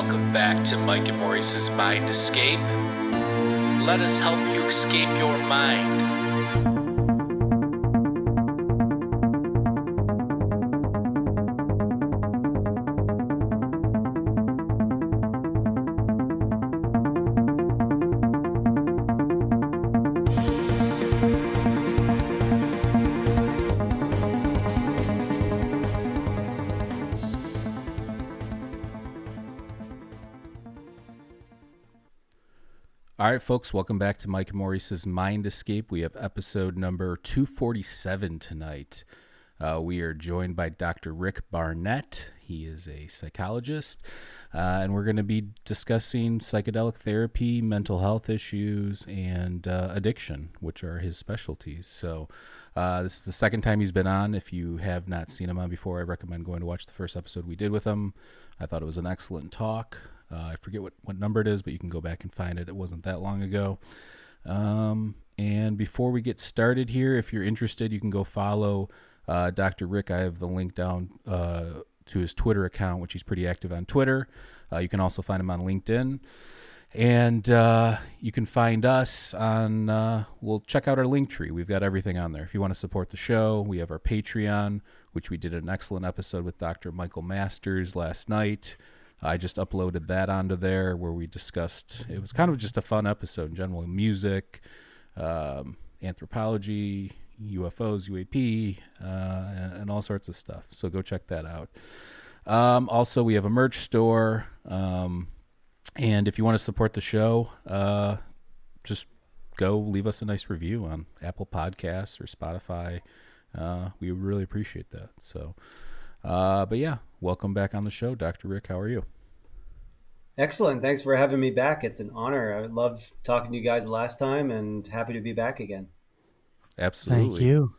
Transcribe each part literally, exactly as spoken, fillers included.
Welcome back to Mike and Maurice's Mind Escape. Let us help you escape your mind. All right, folks, welcome back to Mike and Maurice's Mind Escape. We have episode number two forty-seven tonight. Uh, we are joined by Doctor Rick Barnett. He is a psychologist, uh, and we're going to be discussing psychedelic therapy, mental health issues, and uh, addiction, which are his specialties. So uh, this is the second time he's been on. If you have not seen him on before, I recommend going to watch the first episode we did with him. I thought it was an excellent talk. Uh, I forget what, what number it is, but you can go back and find it. It wasn't that long ago. Um, and before we get started here, if you're interested, you can go follow uh, Doctor Rick. I have the link down uh, to his Twitter account, which he's pretty active on Twitter. Uh, you can also find him on LinkedIn. And uh, you can find us on, uh, well, check out our link tree. We've got everything on there. If you want to support the show, we have our Patreon, which we did an excellent episode with Doctor Michael Masters last night. I just uploaded that onto there where we discussed, it was kind of just a fun episode in general, music, um, anthropology, U F Os, U A P, uh, and, and all sorts of stuff. So go check that out. Um, also, we have a merch store. Um, and if you want to support the show, uh, just go leave us a nice review on Apple Podcasts or Spotify. Uh, we would really appreciate that. So, uh, but yeah, welcome back on the show. Doctor Rick, how are you? Excellent. Thanks for having me back. It's an honor. I loved talking to you guys last time and happy to be back again. Absolutely. Thank you.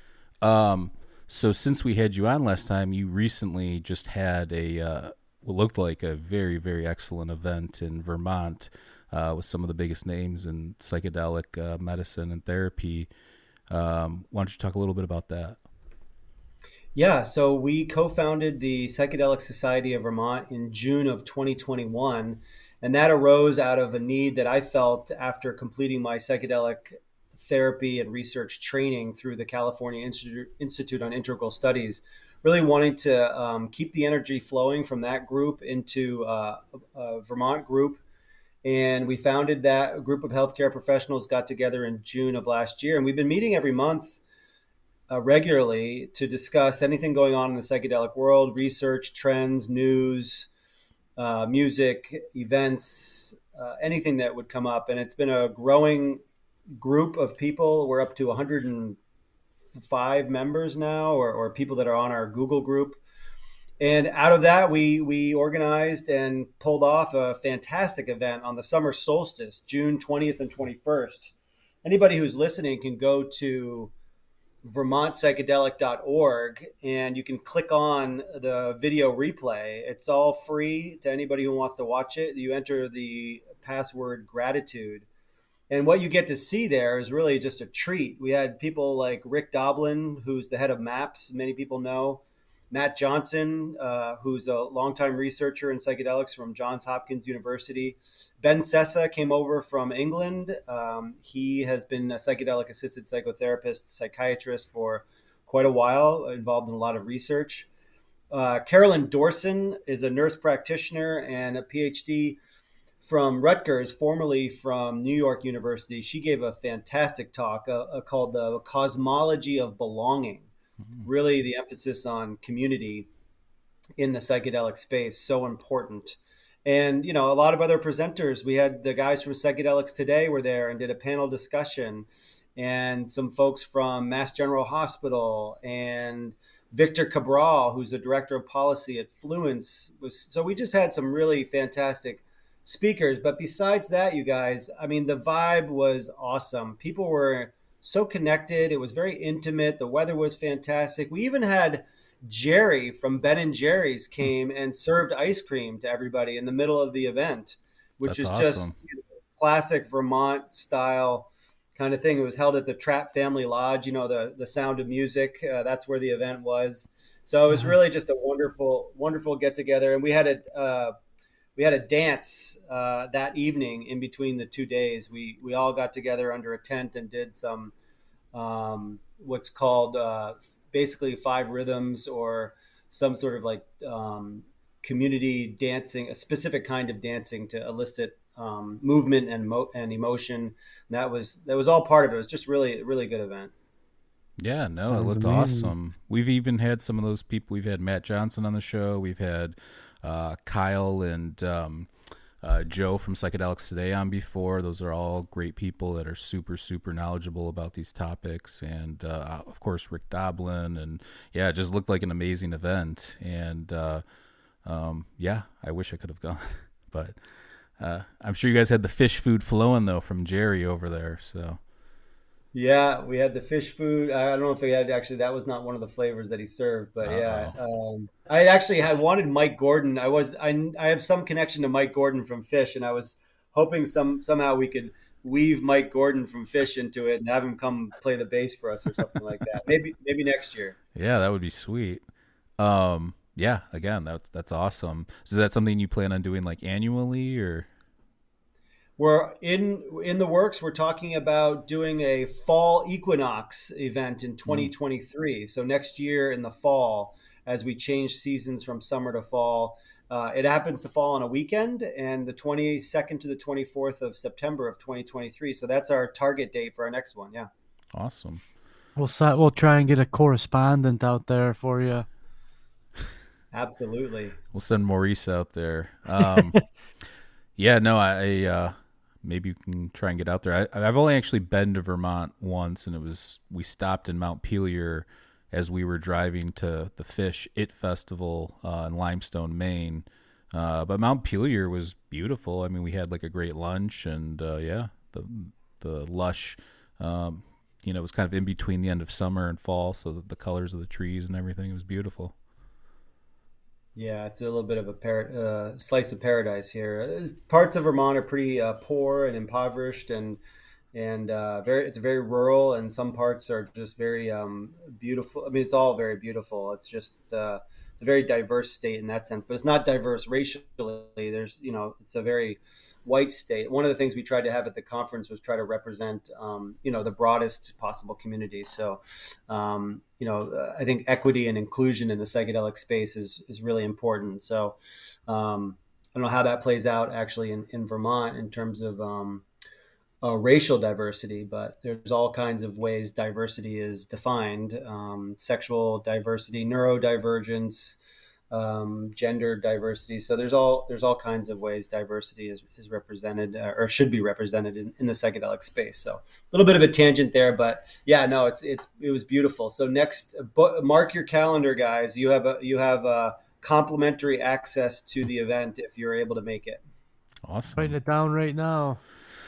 Um, so since we had you on last time, you recently just had a, uh, what looked like a very, very excellent event in Vermont uh, with some of the biggest names in psychedelic uh, medicine and therapy. Um, why don't you talk a little bit about that? Yeah, so we co-founded the Psychedelic Society of Vermont in June of twenty twenty-one, and that arose out of a need that I felt after completing my psychedelic therapy and research training through the California Institute, Institute on Integral Studies, really wanting to um, keep the energy flowing from that group into uh, a Vermont group. And we founded that. A group of healthcare professionals got together in June of last year, and we've been meeting every month Uh, regularly to discuss anything going on in the psychedelic world, research, trends, news, uh, music, events, uh, anything that would come up. And it's been a growing group of people. We're up to one hundred five members now, or, or people that are on our Google group. And out of that, we we organized and pulled off a fantastic event on the summer solstice, June twentieth and twenty-first. Anybody who's listening can go to vermont psychedelic dot org and you can click on the video replay. It's all free to anybody who wants to watch it. You enter the password gratitude, and what you get to see there is really just a treat. We had people like Rick Doblin, who's the head of MAPS, many people know, Matt Johnson, uh, who's a longtime researcher in psychedelics from Johns Hopkins University. Ben Sessa came over from England. Um, he has been a psychedelic-assisted psychotherapist, psychiatrist for quite a while, involved in a lot of research. Uh, Carolyn Dorson is a nurse practitioner and a P H D from Rutgers, formerly from New York University. She gave a fantastic talk uh, uh, called The Cosmology of Belonging. Really the emphasis on community in the psychedelic space, so important. And, you know, a lot of other presenters. We had the guys from Psychedelics Today were there and did a panel discussion, and some folks from Mass General Hospital, and Victor Cabral, who's the director of policy at Fluence. Was so we just had some really fantastic speakers. But besides that, you guys, I mean, the vibe was awesome. People were so connected. It was very intimate. The weather was fantastic. We even had Jerry from Ben and Jerry's came and served ice cream to everybody in the middle of the event, which That's is awesome. just you know, classic Vermont style kind of thing. It was held at the Trapp Family Lodge, you know, the, the Sound of Music. Uh, that's where the event was. So it was Nice. really just a wonderful, wonderful get together. And we had a, uh, we had a dance uh, that evening in between the two days. We we all got together under a tent and did some um, what's called uh, basically five rhythms, or some sort of like um, community dancing, a specific kind of dancing to elicit um, movement and mo- and emotion. And that was that was all part of it. It was just really really good event. Yeah, no, Sounds it looked amazing. awesome. We've even had some of those people. We've had Matt Johnson on the show. We've had uh, Kyle and um, uh, Joe from Psychedelics Today on before. Those are all great people that are super, super knowledgeable about these topics. And, uh, of course, Rick Doblin. And, yeah, it just looked like an amazing event. And, uh, um, yeah, I wish I could have gone. But uh, I'm sure you guys had the fish food flowing, though, from Jerry over there. So... Yeah, we had the fish food. I don't know if they had actually. That was not one of the flavors that he served, but yeah. Uh-oh. Um, I actually had wanted Mike Gordon. I was I, I have some connection to Mike Gordon from Fish, and I was hoping some somehow we could weave Mike Gordon from Fish into it and have him come play the bass for us or something like that. Maybe maybe next year. Yeah, that would be sweet. Um, yeah, again, that's that's awesome. So is that something you plan on doing like annually, or? We're in in the works. We're talking about doing a fall equinox event in twenty twenty-three. Mm. So next year in the fall, as we change seasons from summer to fall, uh, it happens to fall on a weekend, and the twenty-second to the twenty-fourth of September of twenty twenty-three. So that's our target date for our next one. Yeah. Awesome. We'll we'll try and get a correspondent out there for you. Absolutely. We'll send Maurice out there. Um, yeah, no, I, uh, maybe you can try and get out there. I, I've only actually been to Vermont once, and it was, we stopped in Mount Pelier as we were driving to the Fish It Festival uh, in Limestone, Maine. Uh, but Mount Pelier was beautiful. I mean, we had like a great lunch, and uh, yeah, the the lush, um, you know, it was kind of in between the end of summer and fall, so the, the colors of the trees and everything, it was beautiful. Yeah, it's a little bit of a par- uh, slice of paradise here. Parts of Vermont are pretty uh, poor and impoverished, and and uh, very it's very rural, and some parts are just very um, beautiful. I mean, it's all very beautiful. It's just uh, it's a very diverse state in that sense, but it's not diverse racially. There's you know, it's a very white state. One of the things we tried to have at the conference was try to represent um, you know, the broadest possible community. So um, you know, uh, I think equity and inclusion in the psychedelic space is is really important. So um, I don't know how that plays out actually in, in Vermont in terms of um, uh, racial diversity, but there's all kinds of ways diversity is defined: um, sexual diversity, neurodivergence, um, gender diversity. So there's all there's all kinds of ways diversity is, is represented uh, or should be represented in, in the psychedelic space. So a little bit of a tangent there, but yeah, no, it's it's it was beautiful. So next, uh, mark your calendar, guys. You have a you have a complimentary access to the event if you're able to make it. Awesome. Writing it down right now.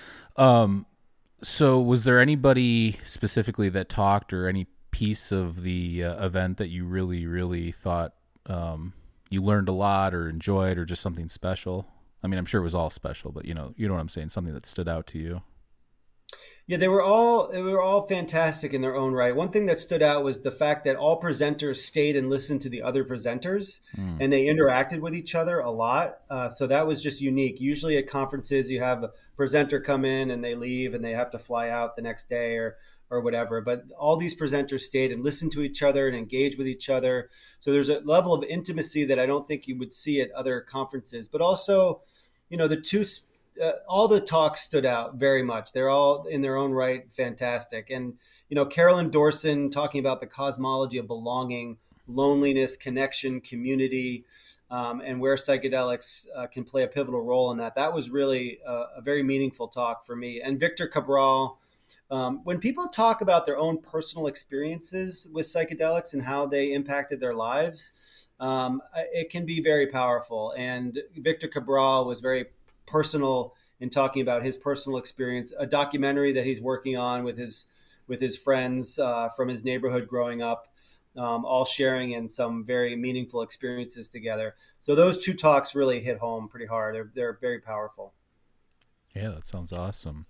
Um, so was there anybody specifically that talked, or any piece of the uh, event that you really, really thought um, you learned a lot or enjoyed, or just something special? I mean, I'm sure it was all special, but you know, you know what I'm saying? Something that stood out to you. Yeah, they were all they were all fantastic in their own right. One thing that stood out was the fact that all presenters stayed and listened to the other presenters, mm. and they interacted with each other a lot. Uh, so that was just unique. Usually at conferences, you have a presenter come in and they leave and they have to fly out the next day or or whatever. But all these presenters stayed and listened to each other and engaged with each other. So there's a level of intimacy that I don't think you would see at other conferences. But also, you know, the two. Uh, all the talks stood out very much. They're all in their own right fantastic. And, you know, Carolyn Dorson talking about the cosmology of belonging, loneliness, connection, community, um, and where psychedelics uh, can play a pivotal role in that. That was really a, a very meaningful talk for me. And Victor Cabral, um, when people talk about their own personal experiences with psychedelics and how they impacted their lives, um, it can be very powerful. And Victor Cabral was very personal in talking about his personal experience, a documentary that he's working on with his with his friends uh, from his neighborhood growing up, um, all sharing in some very meaningful experiences together. So those two talks really hit home pretty hard. They're they're very powerful. Yeah, that sounds awesome.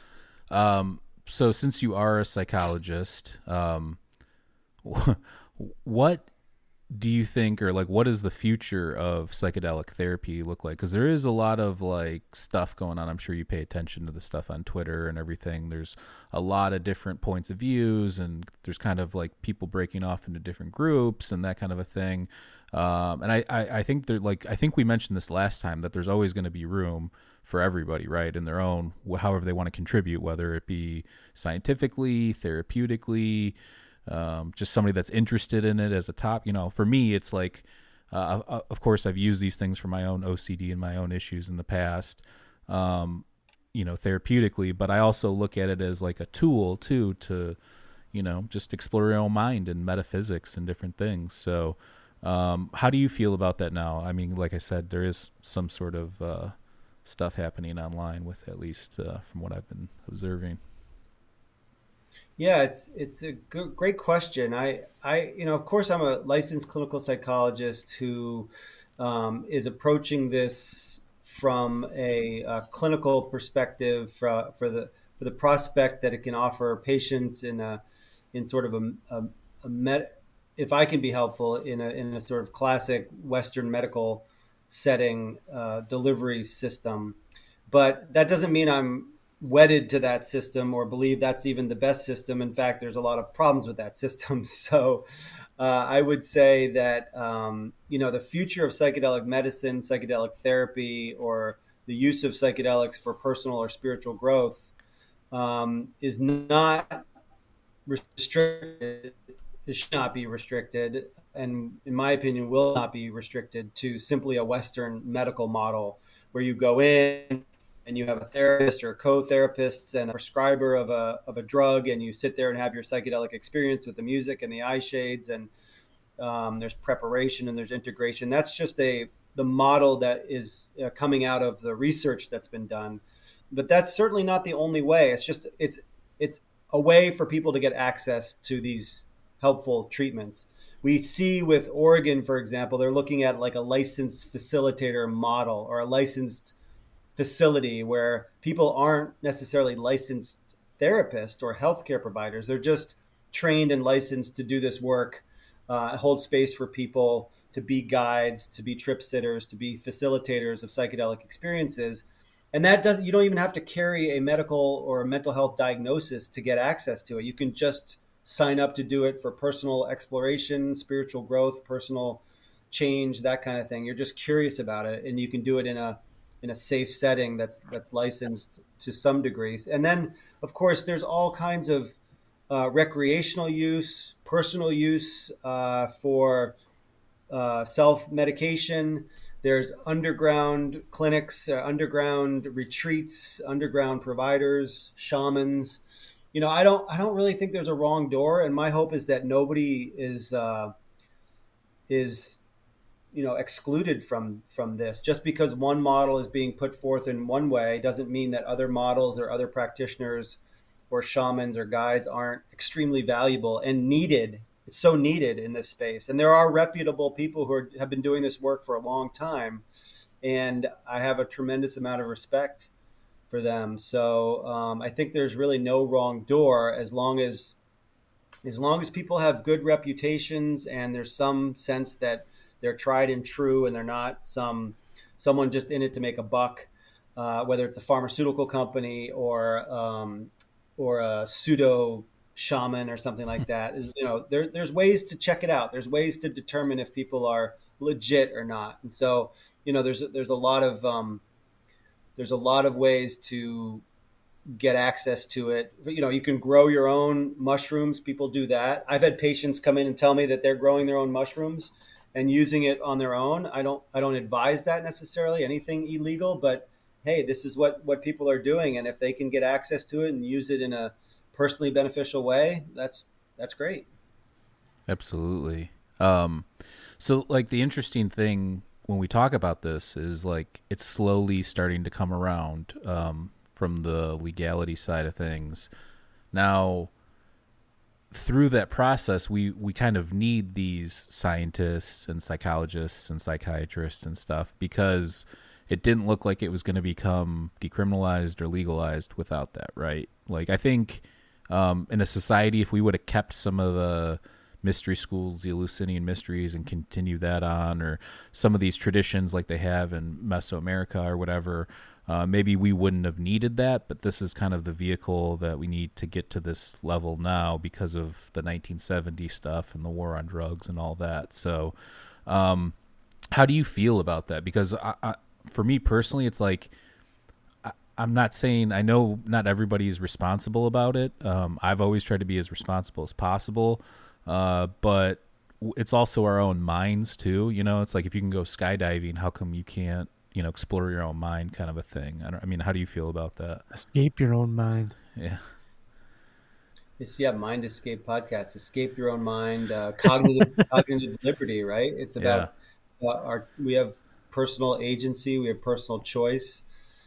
Um, so since you are a psychologist, um, what do you think, or like, what does the future of psychedelic therapy look like? Because there is a lot of like stuff going on. I'm sure you pay attention to the stuff on Twitter and everything. There's a lot of different points of views, and there's kind of like people breaking off into different groups and that kind of a thing. Um, and I, I, I think they're like, I think we mentioned this last time, that there's always going to be room for everybody, right, in their own, however they want to contribute, whether it be scientifically, therapeutically, um, just somebody that's interested in it as a top. You know, for me, it's like, uh, of course, I've used these things for my own O C D and my own issues in the past, um, you know, therapeutically, but I also look at it as like a tool too, to, you know, just explore your own mind and metaphysics and different things. So, um, how do you feel about that now? I mean, like I said, there is some sort of, uh, stuff happening online with, at least uh, from what I've been observing. Yeah, it's it's a good, great question. I I you know, of course, I'm a licensed clinical psychologist who um, is approaching this from a, a clinical perspective for, for the for the prospect that it can offer patients in a in sort of a, a, a met, if I can be helpful in a in a sort of classic Western medical setting uh, delivery system. But that doesn't mean I'm wedded to that system or believe that's even the best system. In fact, there's a lot of problems with that system. So uh, I would say that, um, you know, the future of psychedelic medicine, psychedelic therapy, or the use of psychedelics for personal or spiritual growth um, is not restricted. It should not be restricted, and in my opinion, will not be restricted to simply a Western medical model where you go in and you have a therapist or co-therapists and a prescriber of a of a drug, and you sit there and have your psychedelic experience with the music and the eye shades, and um, there's preparation and there's integration. That's just a the model that is uh, coming out of the research that's been done, but that's certainly not the only way. It's just it's it's a way for people to get access to these helpful treatments. We see with Oregon, for example, they're looking at like a licensed facilitator model, or a licensed facility where people aren't necessarily licensed therapists or healthcare providers. They're just trained and licensed to do this work, uh, hold space for people, to be guides, to be trip sitters, to be facilitators of psychedelic experiences. And that doesn't, you don't even have to carry a medical or a mental health diagnosis to get access to it. You can just sign up to do it for personal exploration, spiritual growth, personal change, that kind of thing. You're just curious about it, and you can do it in a in a safe setting that's that's licensed to some degrees. And then, of course, there's all kinds of uh, recreational use, personal use uh, for uh, self-medication. There's underground clinics, uh, underground retreats, underground providers, shamans. You know, I don't I don't really think there's a wrong door, and my hope is that nobody is uh, is you know excluded from from this. Just because one model is being put forth in one way doesn't mean that other models or other practitioners or shamans or guides aren't extremely valuable and needed. It's so needed in this space, and there are reputable people who are, have been doing this work for a long time, and I have a tremendous amount of respect for them. So um, I think there's really no wrong door, as long as as long as people have good reputations and there's some sense that they're tried and true, and they're not some someone just in it to make a buck, uh, whether it's a pharmaceutical company or um, or a pseudo shaman or something like that. Is, you know, there, there's ways to check it out. There's ways to determine if people are legit or not. And so, you know, there's there's a lot of um, there's a lot of ways to get access to it. You know, you can grow your own mushrooms. People do that. I've had patients come in and tell me that they're growing their own mushrooms and using it on their own. I don't I don't advise that necessarily, anything illegal, but hey, this is what, what people are doing. And if they can get access to it and use it in a personally beneficial way, that's that's great. Absolutely. Um, so like the interesting thing when we talk about this is like it's slowly starting to come around um, from the legality side of things. Now, through that process, we, we kind of need these scientists and psychologists and psychiatrists and stuff, because it didn't look like it was going to become decriminalized or legalized without that, right? Like I think um, in a society, if we would have kept some of the mystery schools, the Eleusinian mysteries, and continue that on, or some of these traditions like they have in Mesoamerica or whatever. Uh, maybe we wouldn't have needed that, but this is kind of the vehicle that we need to get to this level now because of the nineteen seventy stuff and the war on drugs and all that. So um, how do you feel about that? Because I, I, for me personally, it's like, I, I'm not saying, I know not everybody is responsible about it. Um, I've always tried to be as responsible as possible, uh, but it's also our own minds too. You know, it's like if you can go skydiving, how come you can't, you know, explore your own mind, kind of a thing. I don't, I mean, how do you feel about that? Escape your own mind. Yeah. It's yeah, Mind Escape podcast. Escape your own mind. Uh, cognitive cognitive liberty, right? It's about yeah. uh, our. We have personal agency. We have personal choice.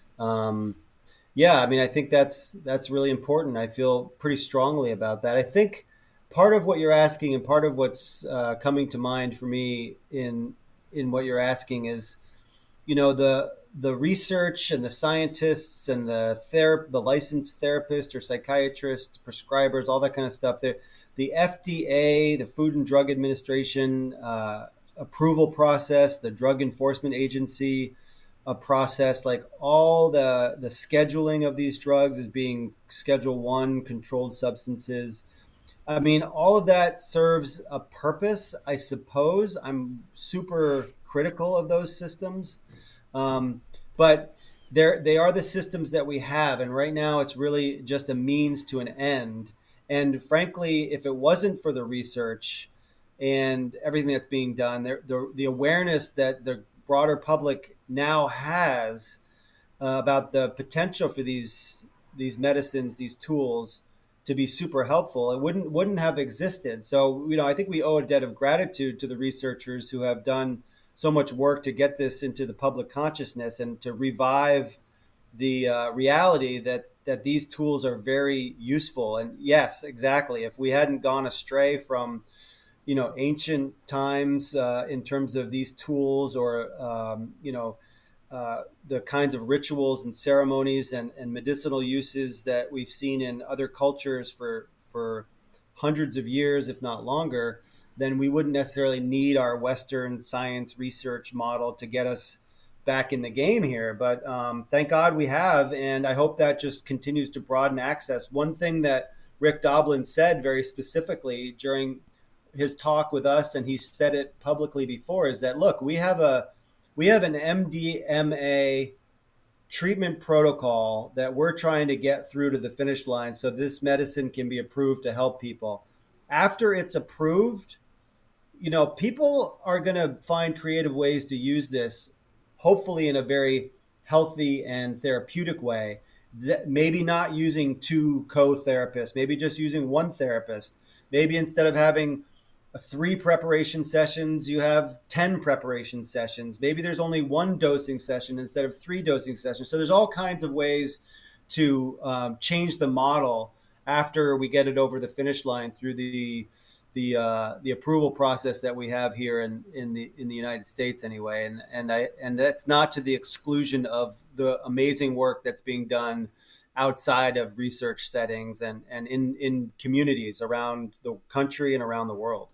Um, yeah, I mean, I think that's that's really important. I feel pretty strongly about that. I think part of what you're asking and part of what's uh, coming to mind for me in in what you're asking is, you know, the the research and the scientists and the ther- the licensed therapists or psychiatrists, prescribers, all that kind of stuff. The, the F D A, the Food and Drug Administration uh, approval process, the Drug Enforcement Agency uh, process, like all the the scheduling of these drugs as being Schedule One controlled substances. I mean, all of that serves a purpose, I suppose. I'm super critical of those systems. Um, but they're, they are the systems that we have. And right now it's really just a means to an end. And frankly, if it wasn't for the research and everything that's being done, there, the, the awareness that the broader public now has uh, about the potential for these, these medicines, these tools to be super helpful, it wouldn't, wouldn't have existed. So, you know, I think we owe a debt of gratitude to the researchers who have done so much work to get this into the public consciousness and to revive the uh, reality that that these tools are very useful. And yes, exactly. If we hadn't gone astray from, you know, ancient times uh, in terms of these tools, or um, you know, uh, the kinds of rituals and ceremonies and, and medicinal uses that we've seen in other cultures for for hundreds of years, if not longer, then we wouldn't necessarily need our Western science research model to get us back in the game here. But um, thank God we have, and I hope that just continues to broaden access. One thing that Rick Doblin said very specifically during his talk with us, and he said it publicly before, is that, look, we have a we have an M D M A treatment protocol that we're trying to get through to the finish line so this medicine can be approved to help people. After it's approved, you know, people are going to find creative ways to use this, hopefully in a very healthy and therapeutic way. Maybe not using two co-therapists, maybe just using one therapist. Maybe instead of having three preparation sessions, you have ten preparation sessions. Maybe there's only one dosing session instead of three dosing sessions. So there's all kinds of ways to um, change the model after we get it over the finish line through the the uh, the approval process that we have here in, in the in the United States anyway. And and I and that's not to the exclusion of the amazing work that's being done outside of research settings and, and in, in communities around the country and around the world.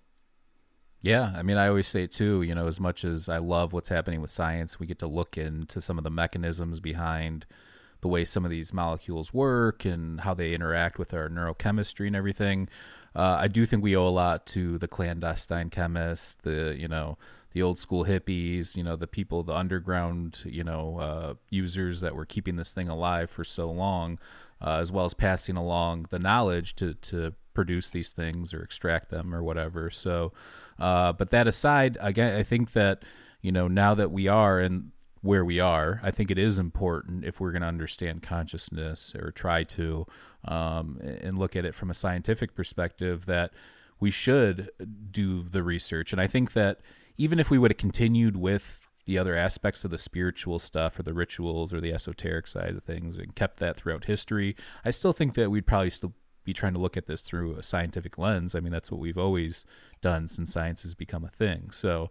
Yeah, I mean, I always say too, you know, as much as I love what's happening with science, we get to look into some of the mechanisms behind the way some of these molecules work and how they interact with our neurochemistry and everything. Uh, I do think we owe a lot to the clandestine chemists, the, you know, the old school hippies, you know, the people, the underground, you know, uh, users that were keeping this thing alive for so long, uh, as well as passing along the knowledge to, to produce these things or extract them or whatever. So, uh, but that aside, again, I think that, you know, now that we are in where we are, I think it is important, if we're going to understand consciousness or try to, um, and look at it from a scientific perspective, that we should do the research. And I think that even if we would have continued with the other aspects of the spiritual stuff or the rituals or the esoteric side of things and kept that throughout history, I still think that we'd probably still be trying to look at this through a scientific lens. I mean, that's what we've always done since science has become a thing. So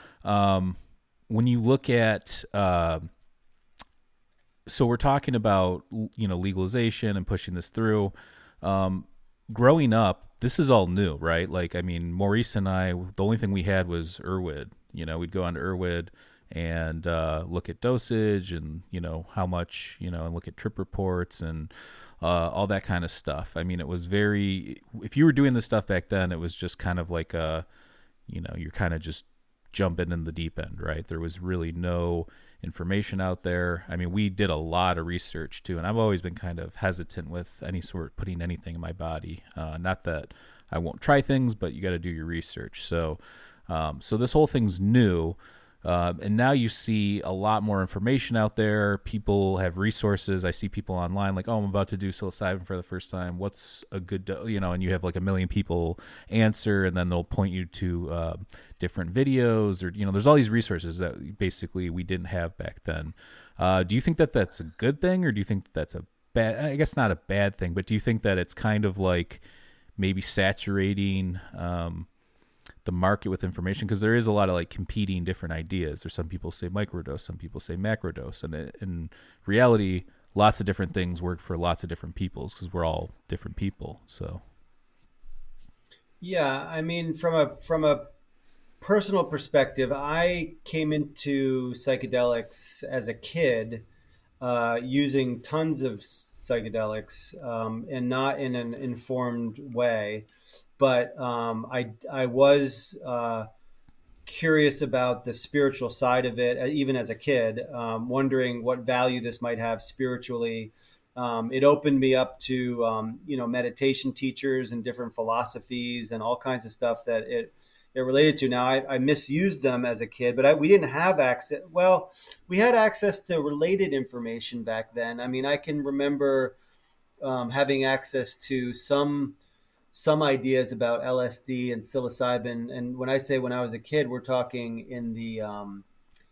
um, when you look at, uh, so we're talking about, you know, legalization and pushing this through. Um, growing up, this is all new, right? Like, I mean, Maurice and I, the only thing we had was Erwid. You know, we'd go on to Erwid and uh, look at dosage and, you know, how much, you know, and look at trip reports and uh, all that kind of stuff. I mean, it was very, if you were doing this stuff back then, it was just kind of like a, you know, you're kind of just jumping in the deep end, right? There was really no information out there. I mean, we did a lot of research too, and I've always been kind of hesitant with any sort putting anything in my body. Uh, not that I won't try things, but you got to do your research. So, um, so this whole thing's new. Uh, and now you see a lot more information out there. People have resources. I see people online like, oh, I'm about to do psilocybin for the first time. What's a good, do-? you know, and you have like a million people answer, and then they'll point you to uh, different videos, or, you know, there's all these resources that basically we didn't have back then. Uh, do you think that that's a good thing, or do you think that that's a bad, I guess not a bad thing, but do you think that it's kind of like maybe saturating um, the market with information? Because there is a lot of like competing different ideas. There's some people say microdose, some people say macrodose, and in reality, lots of different things work for lots of different peoples because we're all different people. So, yeah, I mean, from a from a personal perspective, I came into psychedelics as a kid, uh, using tons of psychedelics, um, and not in an informed way. But um, I I was uh, curious about the spiritual side of it, even as a kid, um, wondering what value this might have spiritually. Um, it opened me up to um, you know meditation teachers and different philosophies and all kinds of stuff that it it related to. Now I, I misused them as a kid, but I, we didn't have access. Well, we had access to related information back then. I mean, I can remember um, having access to some. some ideas about L S D and psilocybin. And when I say when I was a kid, we're talking in the um,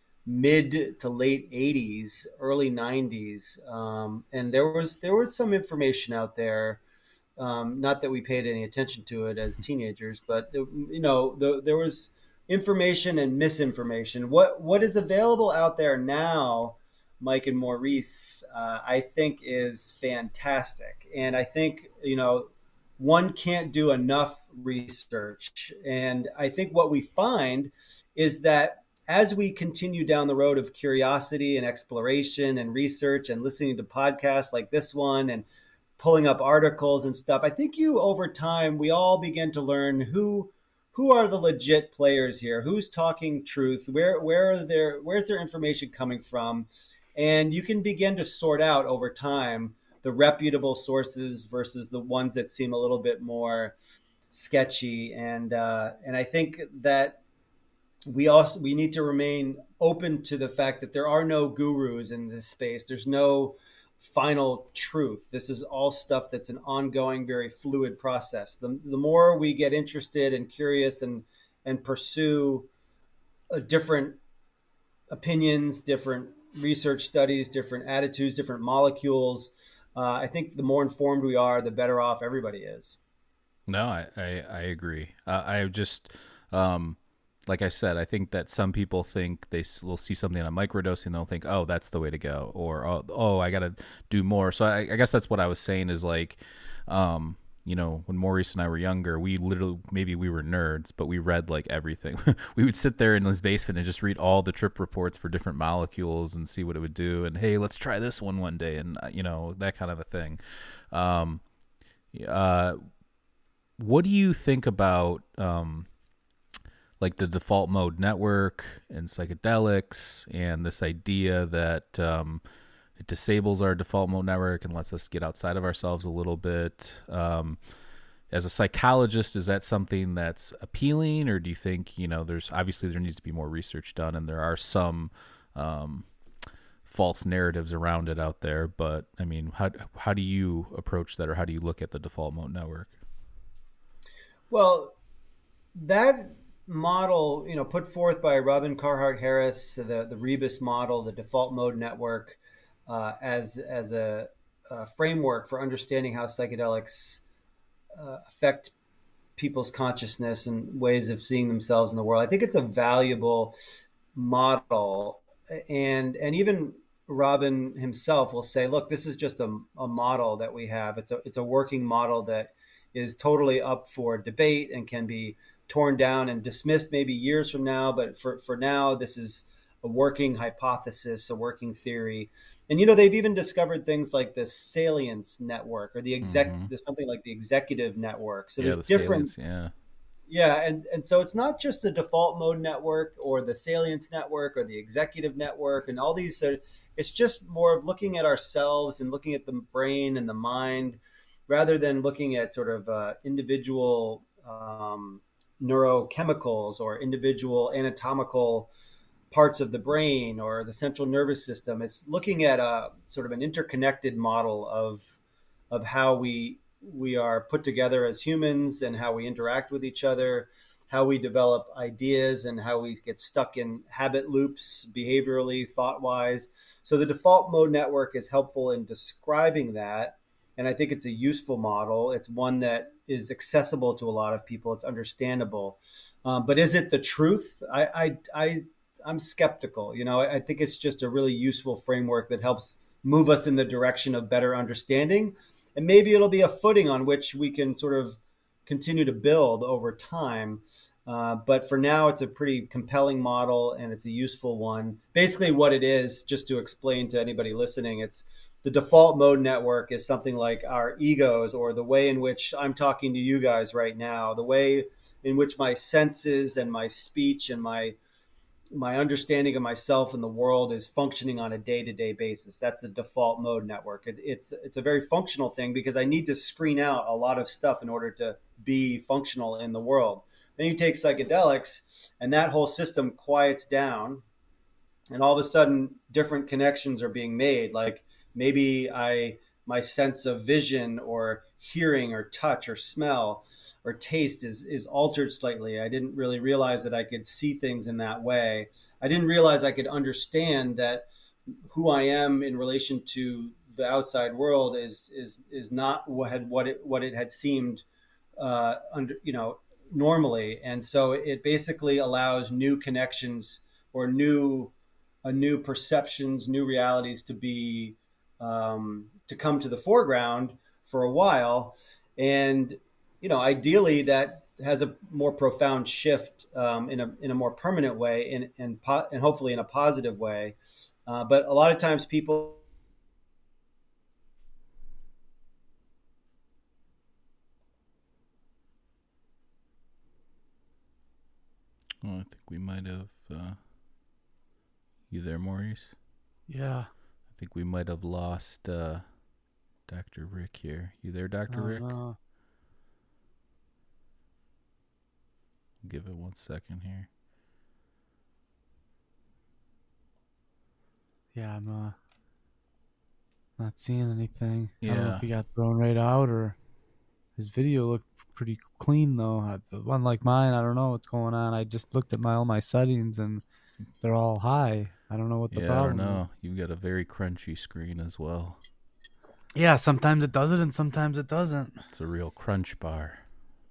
mid to late eighties, early nineties. Um, and there was there was some information out there. Um, not that we paid any attention to it as teenagers, but you know, the, there was information and misinformation. What what is available out there now, Mike and Maurice, uh, I think is fantastic. And I think, you know, one can't do enough research. And I think what we find is that as we continue down the road of curiosity and exploration and research and listening to podcasts like this one and pulling up articles and stuff, I think you over time, we all begin to learn who who are the legit players here, who's talking truth, where where are their where's their information coming from. And you can begin to sort out over time the reputable sources versus the ones that seem a little bit more sketchy. And uh, and I think that we also we need to remain open to the fact that there are no gurus in this space. There's no final truth. This is all stuff that's an ongoing, very fluid process. The the more we get interested and curious and and pursue a different opinions, different research studies, different attitudes, different molecules, Uh, I think the more informed we are, the better off everybody is. No, I, I, I agree. Uh, I just, um, like I said, I think that some people think they will see something on a microdose and they'll think, oh, that's the way to go. Or, oh, oh I got to do more. So I, I guess that's what I was saying is like, um, you know, when Maurice and I were younger, we literally, maybe we were nerds, but we read like everything. We would sit there in his basement and just read all the trip reports for different molecules and see what it would do. And, hey, let's try this one one day. And, you know, that kind of a thing. Um, uh, what do you think about, um, like the default mode network and psychedelics and this idea that, um, it disables our default mode network and lets us get outside of ourselves a little bit. Um, as a psychologist, is that something that's appealing, or do you think, you know, there's obviously there needs to be more research done, and there are some um, false narratives around it out there. But I mean, how how do you approach that, or how do you look at the default mode network? Well, that model, you know, put forth by Robin Carhart Harris, the the Rebus model, the default mode network. Uh, as as a, a framework for understanding how psychedelics uh, affect people's consciousness and ways of seeing themselves in the world. I think it's a valuable model, and and even Robin himself will say, "Look, this is just a, a model that we have. It's a it's a working model that is totally up for debate and can be torn down and dismissed maybe years from now. But for, for now, this is a working hypothesis, a working theory. And, you know, they've even discovered things like the salience network or the exec, Mm-hmm. there's something like the executive network. So Yeah, there's the different, salience, yeah. yeah. And, and so it's not just the default mode network or the salience network or the executive network and all these, uh, it's just more of looking at ourselves and looking at the brain and the mind rather than looking at sort of uh, individual um, neurochemicals or individual anatomical parts of the brain or the central nervous system. It's looking at a sort of an interconnected model of of how we we are put together as humans and how we interact with each other, how we develop ideas and how we get stuck in habit loops behaviorally, thought-wise. So the default mode network is helpful in describing that. And I think it's a useful model. It's one that is accessible to a lot of people. It's understandable. Um, but is it the truth? I, I, I I'm skeptical. You know, I think it's just a really useful framework that helps move us in the direction of better understanding. And maybe it'll be a footing on which we can sort of continue to build over time. Uh, but for now, it's a pretty compelling model and it's a useful one. Basically, what it is, just to explain to anybody listening, it's the default mode network is something like our egos or the way in which I'm talking to you guys right now, the way in which my senses and my speech and my my understanding of myself and the world is functioning on a day-to-day basis. That's the default mode network. It, it's it's a very functional thing because I need to screen out a lot of stuff in order to be functional in the world. Then you take psychedelics and that whole system quiets down and all of a sudden different connections are being made. Like maybe I my sense of vision or hearing or touch or smell or taste is, is altered slightly. I didn't really realize that I could see things in that way. I didn't realize I could understand that who I am in relation to the outside world is is is not what had what it what it had seemed uh, under you know normally, and so it basically allows new connections or new a new perceptions, new realities to be um, to come to the foreground for a while, and you know, ideally that has a more profound shift um, in a in a more permanent way, and and po- and hopefully in a positive way. Uh, but a lot of times people. Well, I think we might have. Uh, you there, Maurice? Yeah. I think we might have lost uh, Doctor Rick here. You there, Doctor Oh, Rick? no. Give it one second here. Yeah, I'm uh, not seeing anything. I don't know Yeah. if he got thrown right out or his video looked pretty clean though. I, unlike mine, I don't know what's going on. I just looked at my all my settings and they're all high. I don't know what the Yeah, I problem don't is. know. You've got a very crunchy screen as well. Yeah, sometimes it does it and sometimes it doesn't. It's a real crunch bar.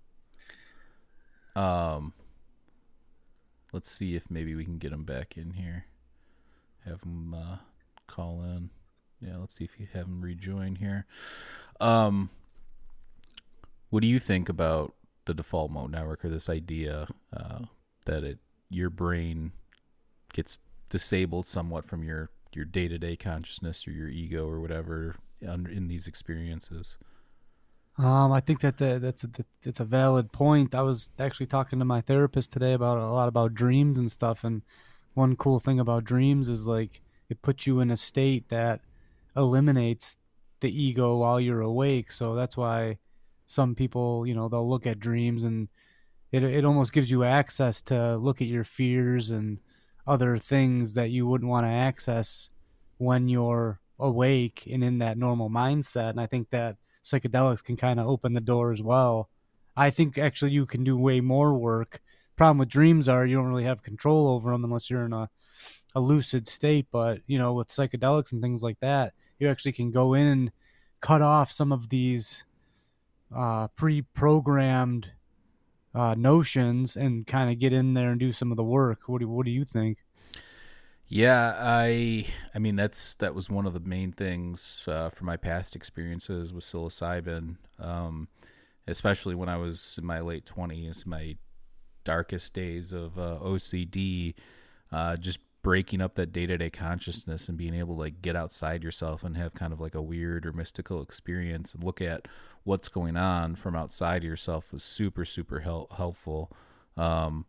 Um, let's see if maybe we can get him back in here. Have him uh, call in. Yeah, let's see if you have him rejoin here. Um, what do you think about the default mode network, or this idea uh, that it your brain gets disabled somewhat from your your day-to-day consciousness or your ego or whatever in, in these experiences? Um, I think that the, that's a that's a valid point. I was actually talking to my therapist today about a lot about dreams and stuff. And one cool thing about dreams is like it puts you in a state that eliminates the ego while you're awake. So that's why some people, you know, they'll look at dreams and it it almost gives you access to look at your fears and other things that you wouldn't want to access when you're awake and in that normal mindset. And I think that psychedelics can kind of open the door as well. I think actually you can do way more work. Problem with dreams are you don't really have control over them unless you're in a, a lucid state. But, you know, with psychedelics and things like that, you actually can go in and cut off some of these uh, pre-programmed uh, notions and kind of get in there and do some of the work. What do, what do you think? Yeah, I I mean that's that was one of the main things uh, for my past experiences with psilocybin, um, especially when I was in my late twenties, my darkest days of uh, O C D, uh, just breaking up that day-to-day consciousness and being able to like get outside yourself and have kind of like a weird or mystical experience and look at what's going on from outside of yourself was super, super help- helpful. Um,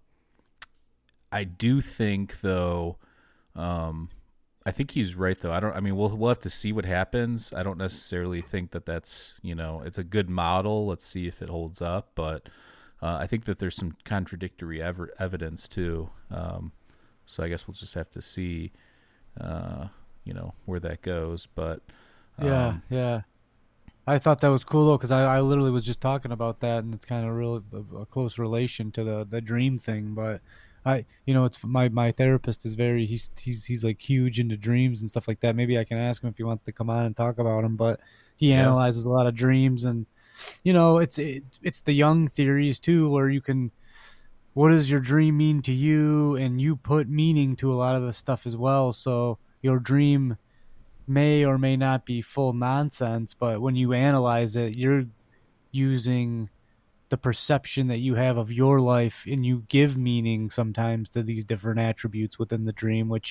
I do think though, um, I think he's right though. I don't, I mean, we'll, we'll have to see what happens. I don't necessarily think that that's, you know, it's a good model. Let's see if it holds up. But, uh, I think that there's some contradictory ev- evidence too. Um, so I guess we'll just have to see, uh, you know, where that goes. But, um, Yeah, yeah. I thought that was cool though, because I, I literally was just talking about that, and it's kind of real a close relation to the, the dream thing. But I, you know, it's my, my therapist is very he's he's he's like huge into dreams and stuff like that. Maybe I can ask him if he wants to come on and talk about them. But he Yeah. analyzes a lot of dreams, and you know, it's it, it's the Jung theories too, where you can, what does your dream mean to you, and you put meaning to a lot of the stuff as well. So your dream may or may not be full nonsense, but when you analyze it, you're using the perception that you have of your life, and you give meaning sometimes to these different attributes within the dream, which,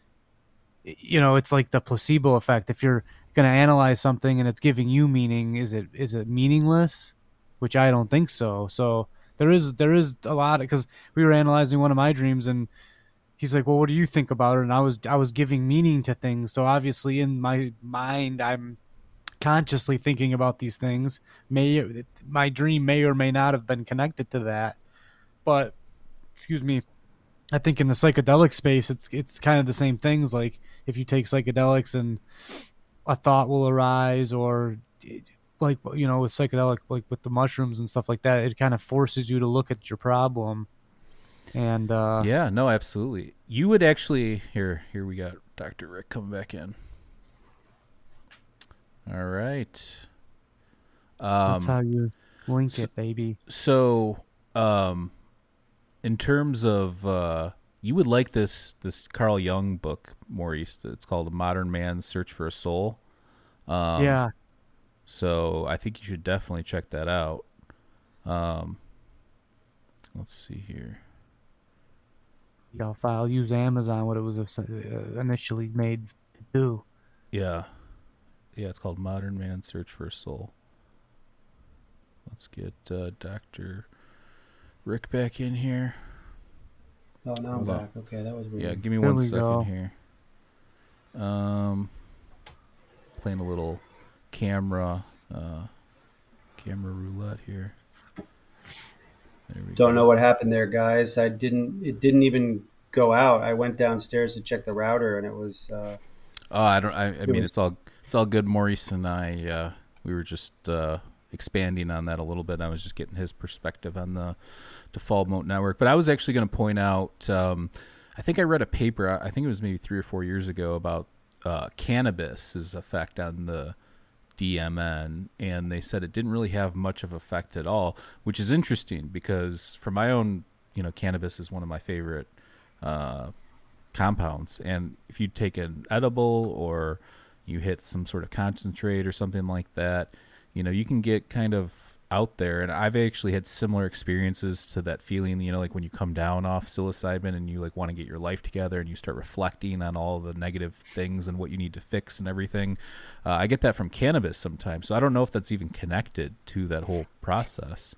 you know, it's like the placebo effect. If you're going to analyze something and it's giving you meaning, is it is it meaningless? Which I don't think so. So there is there is a lot, because we were analyzing one of my dreams, and he's like, well, what do you think about it? And I was I was giving meaning to things. So obviously in my mind, I'm consciously thinking about these things. May my dream may or may not have been connected to that. But excuse me, I think in the psychedelic space, it's it's kind of the same things. Like if you take psychedelics and a thought will arise, or like, you know, with psychedelic, like with the mushrooms and stuff like that, it kind of forces you to look at your problem. And uh, yeah, no, absolutely. You would actually here. Here we got Doctor Rick coming back in. All right. Um, that's how you link so, it, baby. So, um, in terms of, uh, you would like this this Carl Jung book, Maurice. It's called A Modern Man's Search for a Soul. Um, Yeah. So I think you should definitely check that out. Um, let's see here. Yeah, if I'll use Amazon, what it was initially made to do. Yeah. Yeah, it's called Modern Man's Search for a Soul. Let's get uh, Doctor Rick back in here. Oh, now Hold I'm on. back. Okay, that was weird. Yeah, give me There one we second go. here. Um, playing a little camera, uh, camera roulette here. There we Don't go. know what happened there, guys. I didn't. It didn't even go out. I went downstairs to check the router, and it was. Uh, Oh, I don't. I, I mean, was- it's all it's all good. Maurice and I, uh, we were just uh, expanding on that a little bit. I was just getting his perspective on the default mode network. But I was actually going to point out. Um, I think I read a paper. I think it was maybe three or four years ago about uh, cannabis's effect on the D M N, and they said it didn't really have much of effect at all, which is interesting because for my own, you know, cannabis is one of my favorite uh, compounds, and if you take an edible or you hit some sort of concentrate or something like that, you know, you can get kind of out there. And I've actually had similar experiences to that feeling, you know, like when you come down off psilocybin and you like want to get your life together and you start reflecting on all the negative things and what you need to fix and everything. Uh, I get that from cannabis sometimes. So I don't know if that's even connected to that whole process.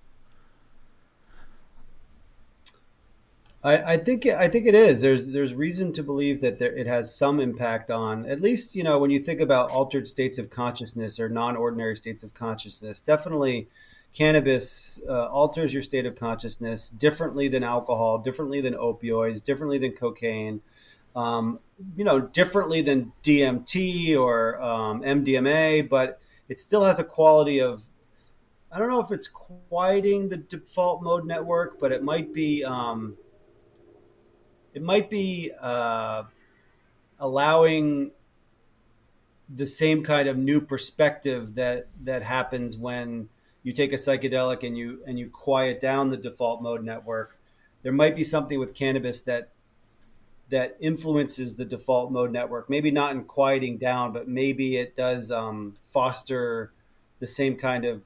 I, I think I think it is. There's there's reason to believe that there, it has some impact on, at least, you know, when you think about altered states of consciousness or non-ordinary states of consciousness. Definitely, cannabis uh, alters your state of consciousness differently than alcohol, differently than opioids, differently than cocaine, um, you know, differently than D M T or um, M D M A. But it still has a quality of, I don't know if it's quieting the default mode network, but it might be. Um, It might be uh, allowing the same kind of new perspective that that happens when you take a psychedelic and you and you quiet down the default mode network. There might be something with cannabis that that influences the default mode network. Maybe not in quieting down, but maybe it does um, foster the same kind of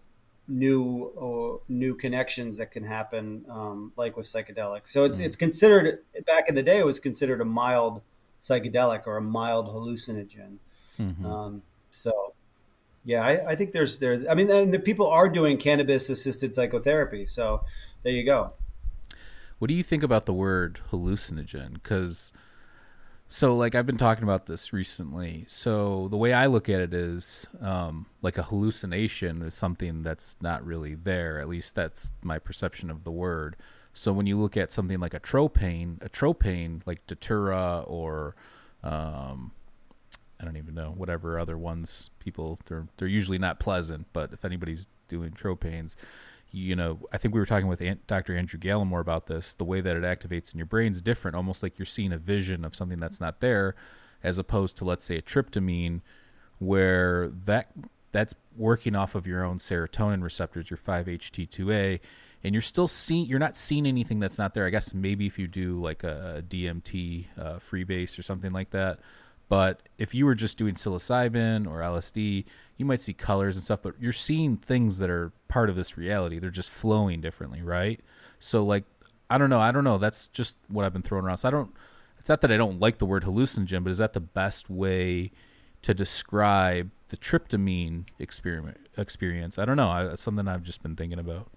new or new connections that can happen, um, like with psychedelics. So it's Mm. it's considered, back in the day, it was considered a mild psychedelic or a mild hallucinogen. Mm-hmm. Um, so yeah, I, I think there's there's I mean, and the people are doing cannabis assisted psychotherapy. So there you go. What do you think about the word hallucinogen? Because so like I've been talking about this recently. So the way I look at it is um, like a hallucination is something that's not really there. At least that's my perception of the word. So when you look at something like a tropane, a tropane like Datura or um, I don't even know, whatever other ones people, they're they're usually not pleasant, but if anybody's doing tropanes, you know, I think we were talking with Doctor Andrew Gallimore about this. The way that it activates in your brain is different, almost like you're seeing a vision of something that's not there, as opposed to, let's say, a tryptamine, where that that's working off of your own serotonin receptors, your five H T two A, and you're still seeing, you're not seeing anything that's not there. I guess maybe if you do like a D M T uh, freebase or something like that. But if you were just doing psilocybin or L S D, you might see colors and stuff, but you're seeing things that are part of this reality. They're just flowing differently, right? So, like, I don't know. I don't know. That's just what I've been throwing around. So I don't, it's not that I don't like the word hallucinogen, but is that the best way to describe the tryptamine experiment experience? I don't know. I, it's something I've just been thinking about.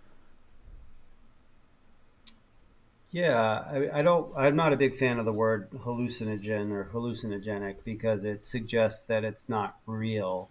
Yeah, I, I don't. I'm not a big fan of the word hallucinogen or hallucinogenic because it suggests that it's not real.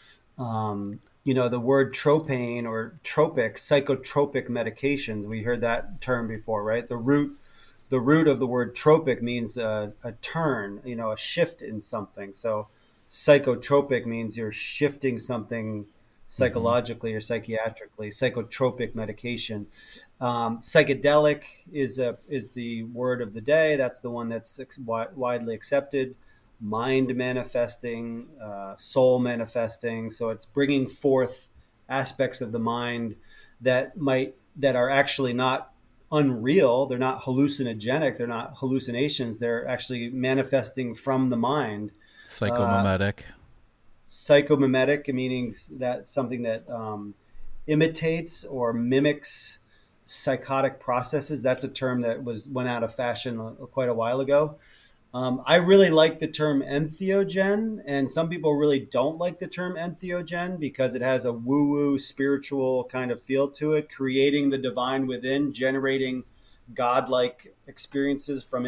Um, you know, the word tropane or tropic, psychotropic medications. We heard that term before, right? The root, the root of the word tropic means a, a turn. You know, a shift in something. So, psychotropic means you're shifting something psychologically or psychiatrically. Psychotropic medication. Um, psychedelic is a is the word of the day. That's the one that's ex- wi- widely accepted. Mind manifesting, uh, soul manifesting. So it's bringing forth aspects of the mind that might that are actually not unreal. They're not hallucinogenic. They're not hallucinations. They're actually manifesting from the mind. Psychomimetic. Uh, psychomimetic, meaning that something that um, imitates or mimics psychotic processes. That's a term that was went out of fashion quite a while ago. Um, I really like the term entheogen, and some people really don't like the term entheogen because it has a woo-woo spiritual kind of feel to it, creating the divine within, generating godlike experiences from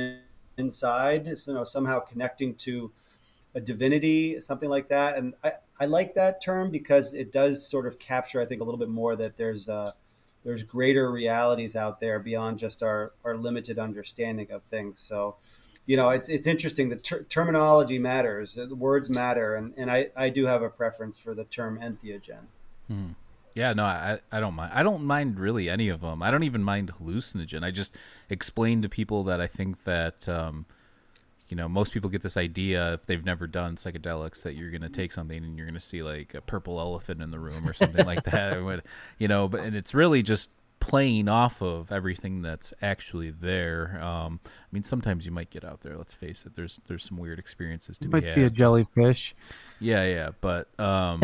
inside, so, you know, somehow connecting to a divinity, something like that. And I, I like that term because it does sort of capture, I think, a little bit more that there's uh, there's greater realities out there beyond just our, our limited understanding of things. So, you know, it's it's interesting. The ter- terminology matters. The words matter, and, and I, I do have a preference for the term entheogen. Hmm. Yeah, no, I I don't mind. I don't mind really any of them. I don't even mind hallucinogen. I just explain to people that I think that um, you know, most people get this idea if they've never done psychedelics that you're going to take something and you're going to see like a purple elephant in the room or something like that. Or, you know, but and it's really just playing off of everything that's actually there. Um, I mean, sometimes you might get out there. Let's face it. There's there's some weird experiences to You be might had. see a jellyfish. Yeah, yeah, but um,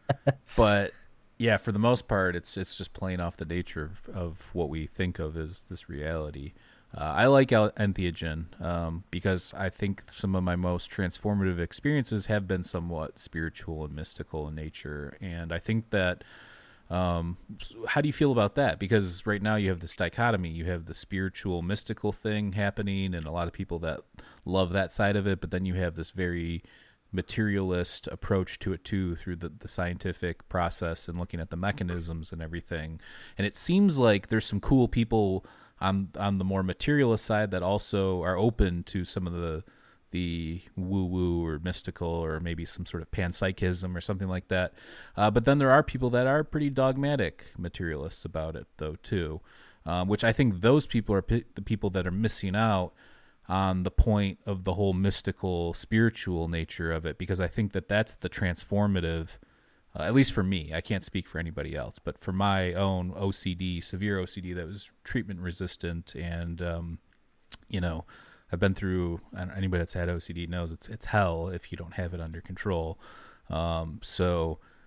but yeah, for the most part, it's it's just playing off the nature of, of what we think of as this reality. Uh, I like entheogen um, because I think some of my most transformative experiences have been somewhat spiritual and mystical in nature, and I think that. Um, how do you feel about that? Because right now you have this dichotomy. You have the spiritual, mystical thing happening, and a lot of people that love that side of it, but then you have this very materialist approach to it too, through the, the scientific process and looking at the mechanisms and everything. And it seems like there's some cool people on on the more materialist side that also are open to some of the the woo-woo or mystical or maybe some sort of panpsychism or something like that. Uh, but then there are people that are pretty dogmatic materialists about it, though, too, um, which I think those people are p- the people that are missing out on the point of the whole mystical, spiritual nature of it, because I think that that's the transformative, uh, at least for me. I can't speak for anybody else, but for my own O C D, severe O C D that was treatment resistant and, um, you know, I've been through, anybody that's had O C D knows it's it's hell if you don't have it under control. Um, so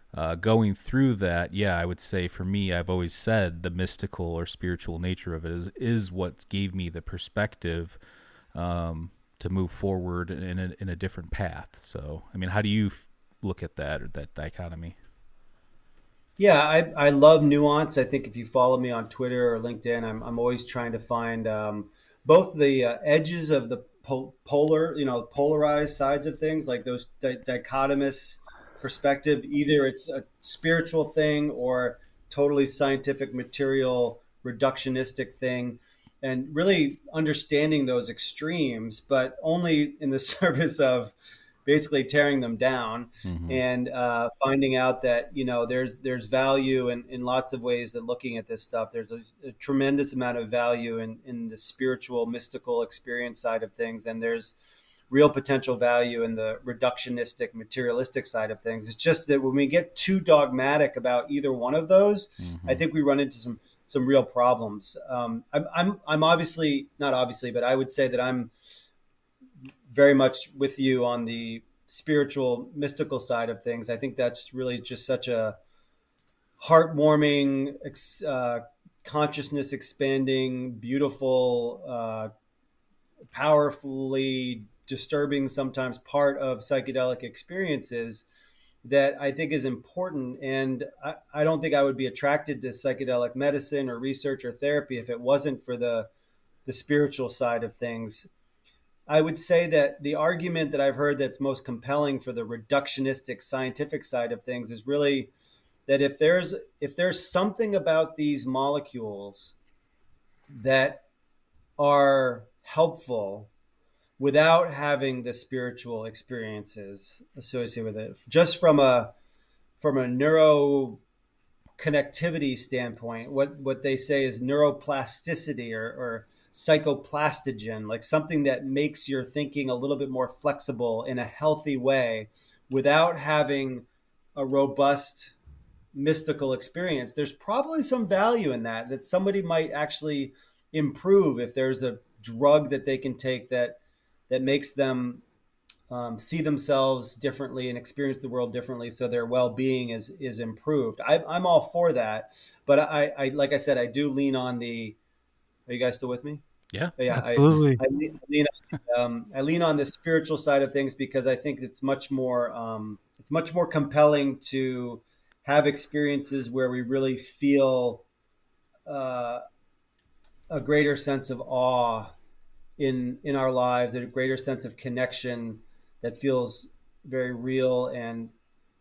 uh, going through that, yeah, I would say for me, I've always said the mystical or spiritual nature of it is is what gave me the perspective um, to move forward in a, in a different path. So, I mean, how do you f- look at that or that dichotomy? Yeah, I, I love nuance. I think if you follow me on Twitter or LinkedIn, I'm, I'm always trying to find um, both the uh, edges of the pol- polar, you know, polarized sides of things, like those di- dichotomous perspective. Either it's a spiritual thing or totally scientific, material, reductionistic thing, and really understanding those extremes, but only in the service of basically tearing them down Mm-hmm. and uh, finding out that you know there's there's value in, in lots of ways that looking at this stuff. There's a, a tremendous amount of value in, in the spiritual, mystical experience side of things, and there's real potential value in the reductionistic, materialistic side of things. It's just that when we get too dogmatic about either one of those, Mm-hmm. I think we run into some some real problems. Um, I'm, I'm I'm obviously not obviously, but I would say that I'm very much with you on the spiritual, mystical side of things. I think that's really just such a heartwarming, uh, consciousness expanding, beautiful, uh, powerfully disturbing sometimes part of psychedelic experiences that I think is important. And I, I don't think I would be attracted to psychedelic medicine or research or therapy if it wasn't for the the spiritual side of things. I would say that the argument that I've heard that's most compelling for the reductionistic scientific side of things is really that if there's if there's something about these molecules that are helpful without having the spiritual experiences associated with it, just from a from a neuro connectivity standpoint, what what they say is neuroplasticity or, or psychoplastogen, like something that makes your thinking a little bit more flexible in a healthy way without having a robust mystical experience. There's probably some value in that, that somebody might actually improve if there's a drug that they can take that that makes them um, see themselves differently and experience the world differently, so their well-being is is improved. I, I'm all for that, but I, I like I said, I do lean on the. Are you guys still with me? Yeah. Yeah, I, Absolutely. I lean, lean um, I lean on the spiritual side of things because I think it's much more um, it's much more compelling to have experiences where we really feel uh, a greater sense of awe in in our lives, a greater sense of connection that feels very real and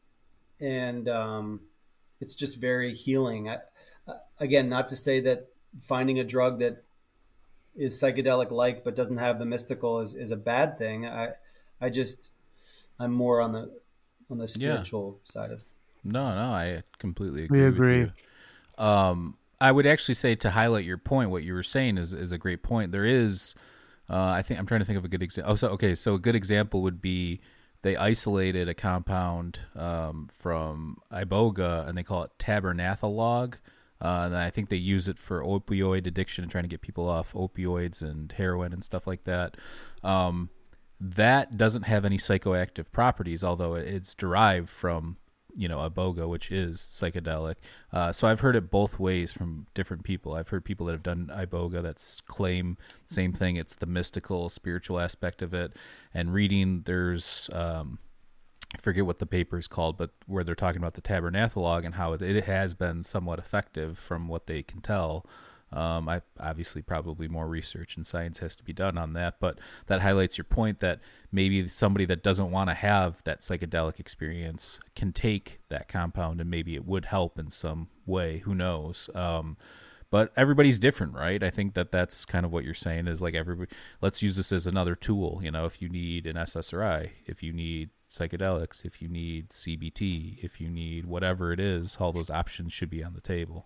and um, it's just very healing. I, again, not to say that finding a drug that is psychedelic like but doesn't have the mystical is, is a bad thing. I I just I'm more on the on the spiritual yeah. side of it. No, no, I completely agree, we agree. with you. Um, I would actually say, to highlight your point, what you were saying is is a great point. There is, uh, I think I'm trying to think of a good example. Oh, so okay, so a good example would be they isolated a compound um, from iboga and they call it tabernathalog. Uh, and I think they use it for opioid addiction and trying to get people off opioids and heroin and stuff like that. Um, that doesn't have any psychoactive properties, although it's derived from, you know, iboga, which is psychedelic. Uh, so I've heard it both ways from different people. I've heard people that have done iboga that's claim same thing. It's the mystical, spiritual aspect of it. And reading, there's um, I forget what the paper is called, but where they're talking about the tabernathalog and how it, it has been somewhat effective from what they can tell. Um, I obviously probably more research and science has to be done on that, but that highlights your point that maybe somebody that doesn't want to have that psychedelic experience can take that compound and maybe it would help in some way. Who knows? Um, but everybody's different, right? I think that that's kind of what you're saying is like everybody, let's use this as another tool. You know, if you need an S S R I, if you need psychedelics, if you need C B T, if you need whatever it is, all those options should be on the table.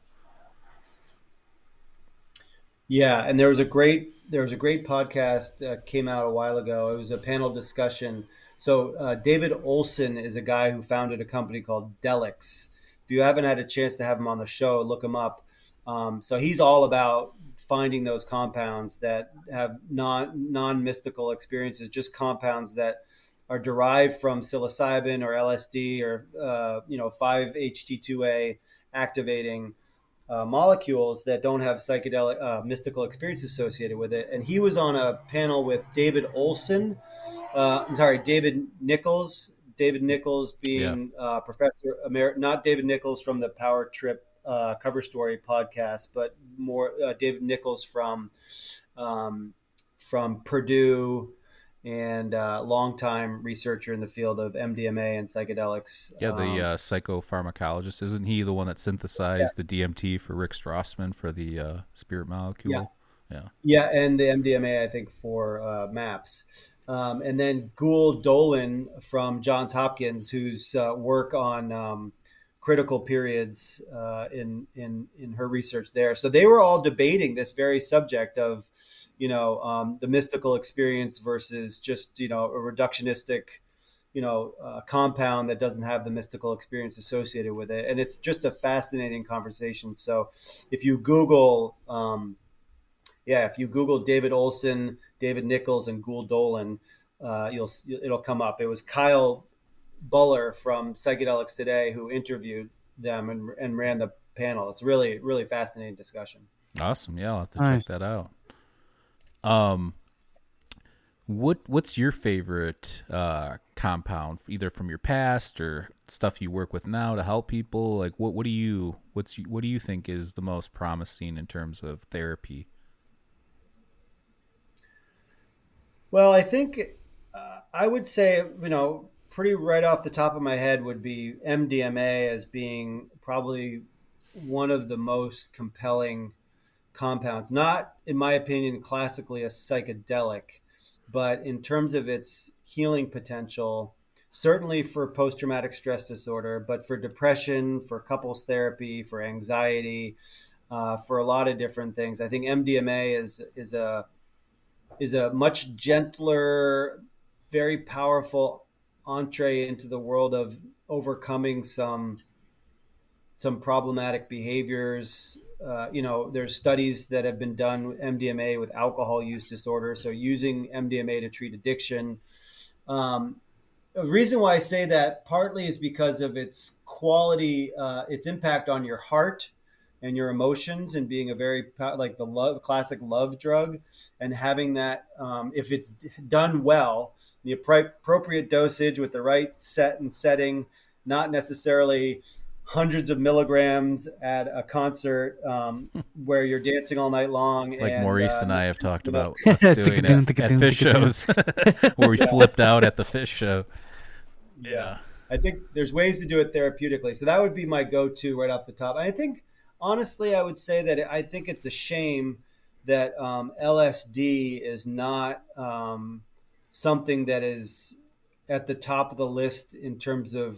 Yeah, and there was a great there was a great podcast that uh, came out a while ago. It was a panel discussion. So uh, David Olson is a guy who founded a company called Delix. If you haven't had a chance to have him on the show, look him up. Um, so he's all about finding those compounds that have non non mystical experiences, just compounds that are derived from psilocybin or L S D or uh, you know five H T two A activating uh, molecules that don't have psychedelic uh, mystical experience associated with it. And he was on a panel with David Olson, uh, sorry, David Nichols. David Nichols being yeah. uh, Professor Emer- not David Nichols from the Power Trip uh, Cover Story podcast, but more uh, David Nichols from um, from Purdue and uh, longtime researcher in the field of M D M A and psychedelics. Yeah, the um, uh, psychopharmacologist. Isn't he the one that synthesized yeah. the D M T for Rick Strassman for the uh, spirit molecule? Yeah. yeah, yeah, and the M D M A, I think, for uh, MAPS. Um, and then Gould Dolan from Johns Hopkins, whose uh, work on um, critical periods uh, in in in her research there. So they were all debating this very subject of, you know, um, the mystical experience versus just, you know, a reductionistic, you know, uh, compound that doesn't have the mystical experience associated with it. And it's just a fascinating conversation. So if you Google, um, yeah, if you Google David Olson, David Nichols, and Gould Dolan, uh, you'll it'll come up. It was Kyle Buller from Psychedelics Today who interviewed them and, and ran the panel. It's really, really fascinating discussion. Awesome. Yeah, I'll have to Nice. check that out. Um, what what's your favorite uh, compound, either from your past or stuff you work with now to help people? Like, what what do you what's what do you think is the most promising in terms of therapy? Well, I think uh, I would say, you know, pretty right off the top of my head would be M D M A as being probably one of the most compelling compounds. Not, in my opinion, classically a psychedelic, but in terms of its healing potential, certainly for post-traumatic stress disorder, but for depression, for couples therapy, for anxiety, uh, for a lot of different things. I think M D M A is is a is a much gentler, very powerful entree into the world of overcoming some some problematic behaviors. Uh, you know, there's studies that have been done with M D M A with alcohol use disorder. So using M D M A to treat addiction. Um, the reason why I say that partly is because of its quality, uh, its impact on your heart and your emotions, and being a very like the love classic love drug, and having that um, if it's done well, the appropriate dosage with the right set and setting, not necessarily hundreds of milligrams at a concert um, where you're dancing all night long. Like and, Maurice uh, and I have talked you know, about us doing at, at fish shows where we flipped out at the fish show. Yeah. I think there's ways to do it therapeutically. So that would be my go-to right off the top. I think, honestly, I would say that I think it's a shame that um, L S D is not um, something that is at the top of the list in terms of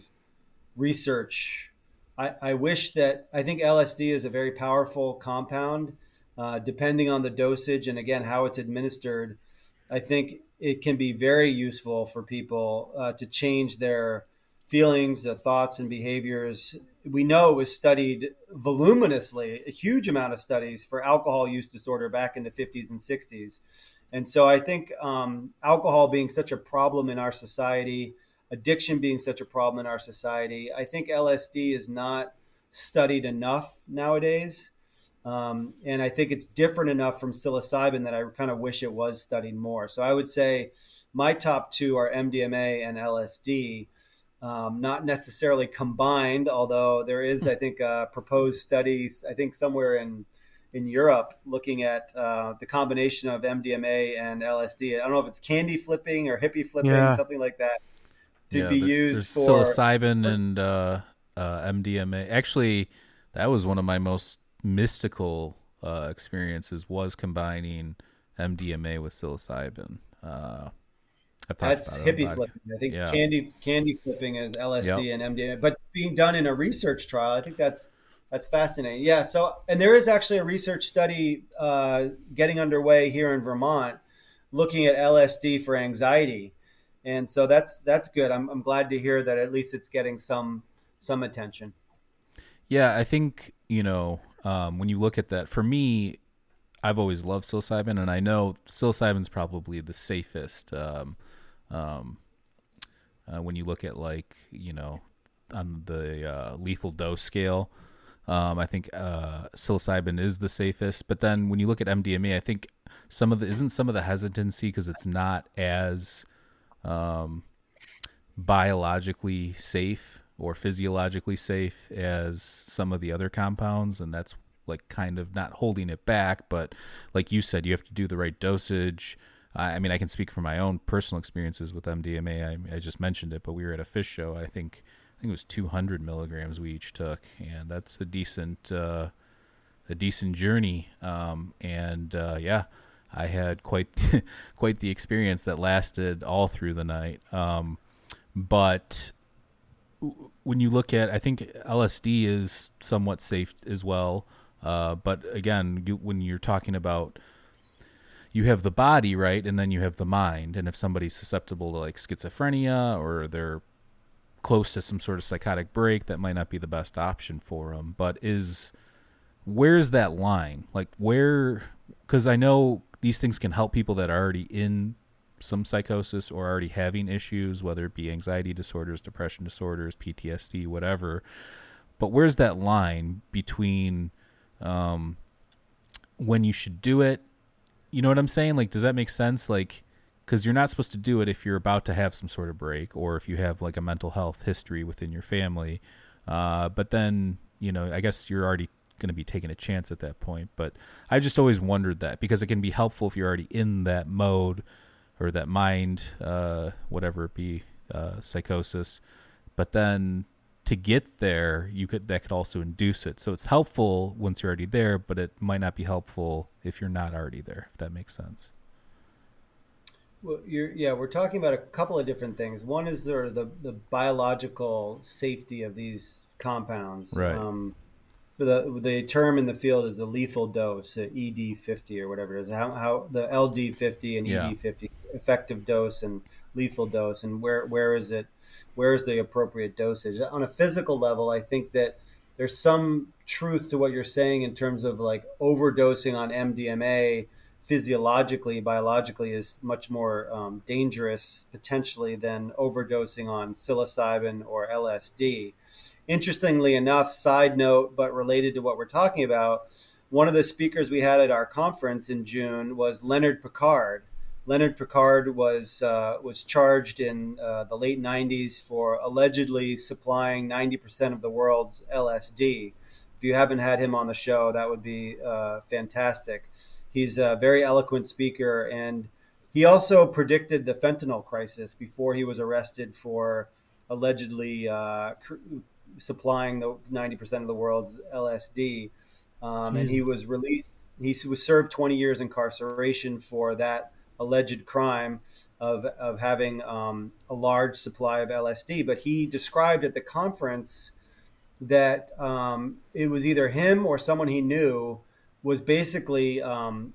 research. I, I wish that, I think L S D is a very powerful compound, uh, depending on the dosage and, again, how it's administered. I think it can be very useful for people uh, to change their feelings, uh, thoughts, and behaviors. We know it was studied voluminously, a huge amount of studies for alcohol use disorder back in the fifties and sixties. And so I think um, alcohol being such a problem in our society, addiction being such a problem in our society, I think L S D is not studied enough nowadays. Um, and I think it's different enough from psilocybin that I kind of wish it was studied more. So I would say my top two are M D M A and L S D. Um, not necessarily combined, although there is, I think, a proposed studies, I think somewhere in in Europe, looking at uh, the combination of M D M A and L S D. I don't know if it's candy flipping or hippie flipping, Yeah. something like that, to Yeah, be there- used there's for psilocybin and uh, uh, M D M A. Actually, that was one of my most mystical uh, experiences, was combining M D M A with psilocybin. Uh, I've talked That's about it on hippie the flipping. I think Yeah. candy candy flipping is L S D Yep. and M D M A, but being done in a research trial, I think that's that's fascinating. Yeah. So, and there is actually a research study uh, getting underway here in Vermont, looking at L S D for anxiety, and so that's that's good. I'm I'm glad to hear that at least it's getting some some attention. Yeah, I think, you know, um, when you look at that, for me, I've always loved psilocybin, and I know psilocybin's probably the safest um, um, uh, when you look at like, you know, on the uh, lethal dose scale. Um, I think uh, psilocybin is the safest, but then when you look at M D M A, I think some of the isn't some of the hesitancy because it's not as um, biologically safe or physiologically safe as some of the other compounds, and that's like kind of not holding it back, but like you said, you have to do the right dosage. I mean, I can speak from my own personal experiences with M D M A. I, I just mentioned it, but we were at a fish show. I think I think it was two hundred milligrams we each took, and that's a decent uh, a decent journey. Um, and uh, yeah, I had quite quite the experience that lasted all through the night. Um, but when you look at, I think L S D is somewhat safe as well. Uh, but again, you, when you're talking about, you have the body, right, and then you have the mind. And if somebody's susceptible to like schizophrenia or they're close to some sort of psychotic break, that might not be the best option for them. But is where's that line? Like where? Because I know these things can help people that are already in some psychosis or already having issues, whether it be anxiety disorders, depression disorders, P T S D, whatever. But where's that line between um, when you should do it? You know what I'm saying? Like, does that make sense? Like, because you're not supposed to do it if you're about to have some sort of break or if you have like a mental health history within your family. Uh, but then, you know, I guess you're already going to be taking a chance at that point. But I just always wondered that because it can be helpful if you're already in that mode or that mind, uh, whatever it be, uh, psychosis. But then to get there, you could that could also induce it. So it's helpful once you're already there, but it might not be helpful if you're not already there, if that makes sense. Well, you're, yeah, we're talking about a couple of different things. One is sort of the, the biological safety of these compounds. Right. Um, the the term in the field is the lethal dose, uh, E D fifty or whatever it is. How, how the L D fifty and Yeah. E D fifty, effective dose and lethal dose, and where where is it? Where is the appropriate dosage? On a physical level, I think that there's some truth to what you're saying in terms of like overdosing on M D M A physiologically, biologically is much more um, dangerous potentially than overdosing on psilocybin or L S D. Interestingly enough, side note, but related to what we're talking about, one of the speakers we had at our conference in June was Leonard Picard. Leonard Picard was uh, was charged in uh, the late nineties for allegedly supplying ninety percent of the world's L S D. If you haven't had him on the show, that would be uh, fantastic. He's a very eloquent speaker, and he also predicted the fentanyl crisis before he was arrested for allegedly uh, cr- supplying the ninety percent of the world's L S D. Um, and he was released. He was served twenty years incarceration for that alleged crime of of having um, a large supply of L S D. But he described at the conference that um, it was either him or someone he knew was basically um,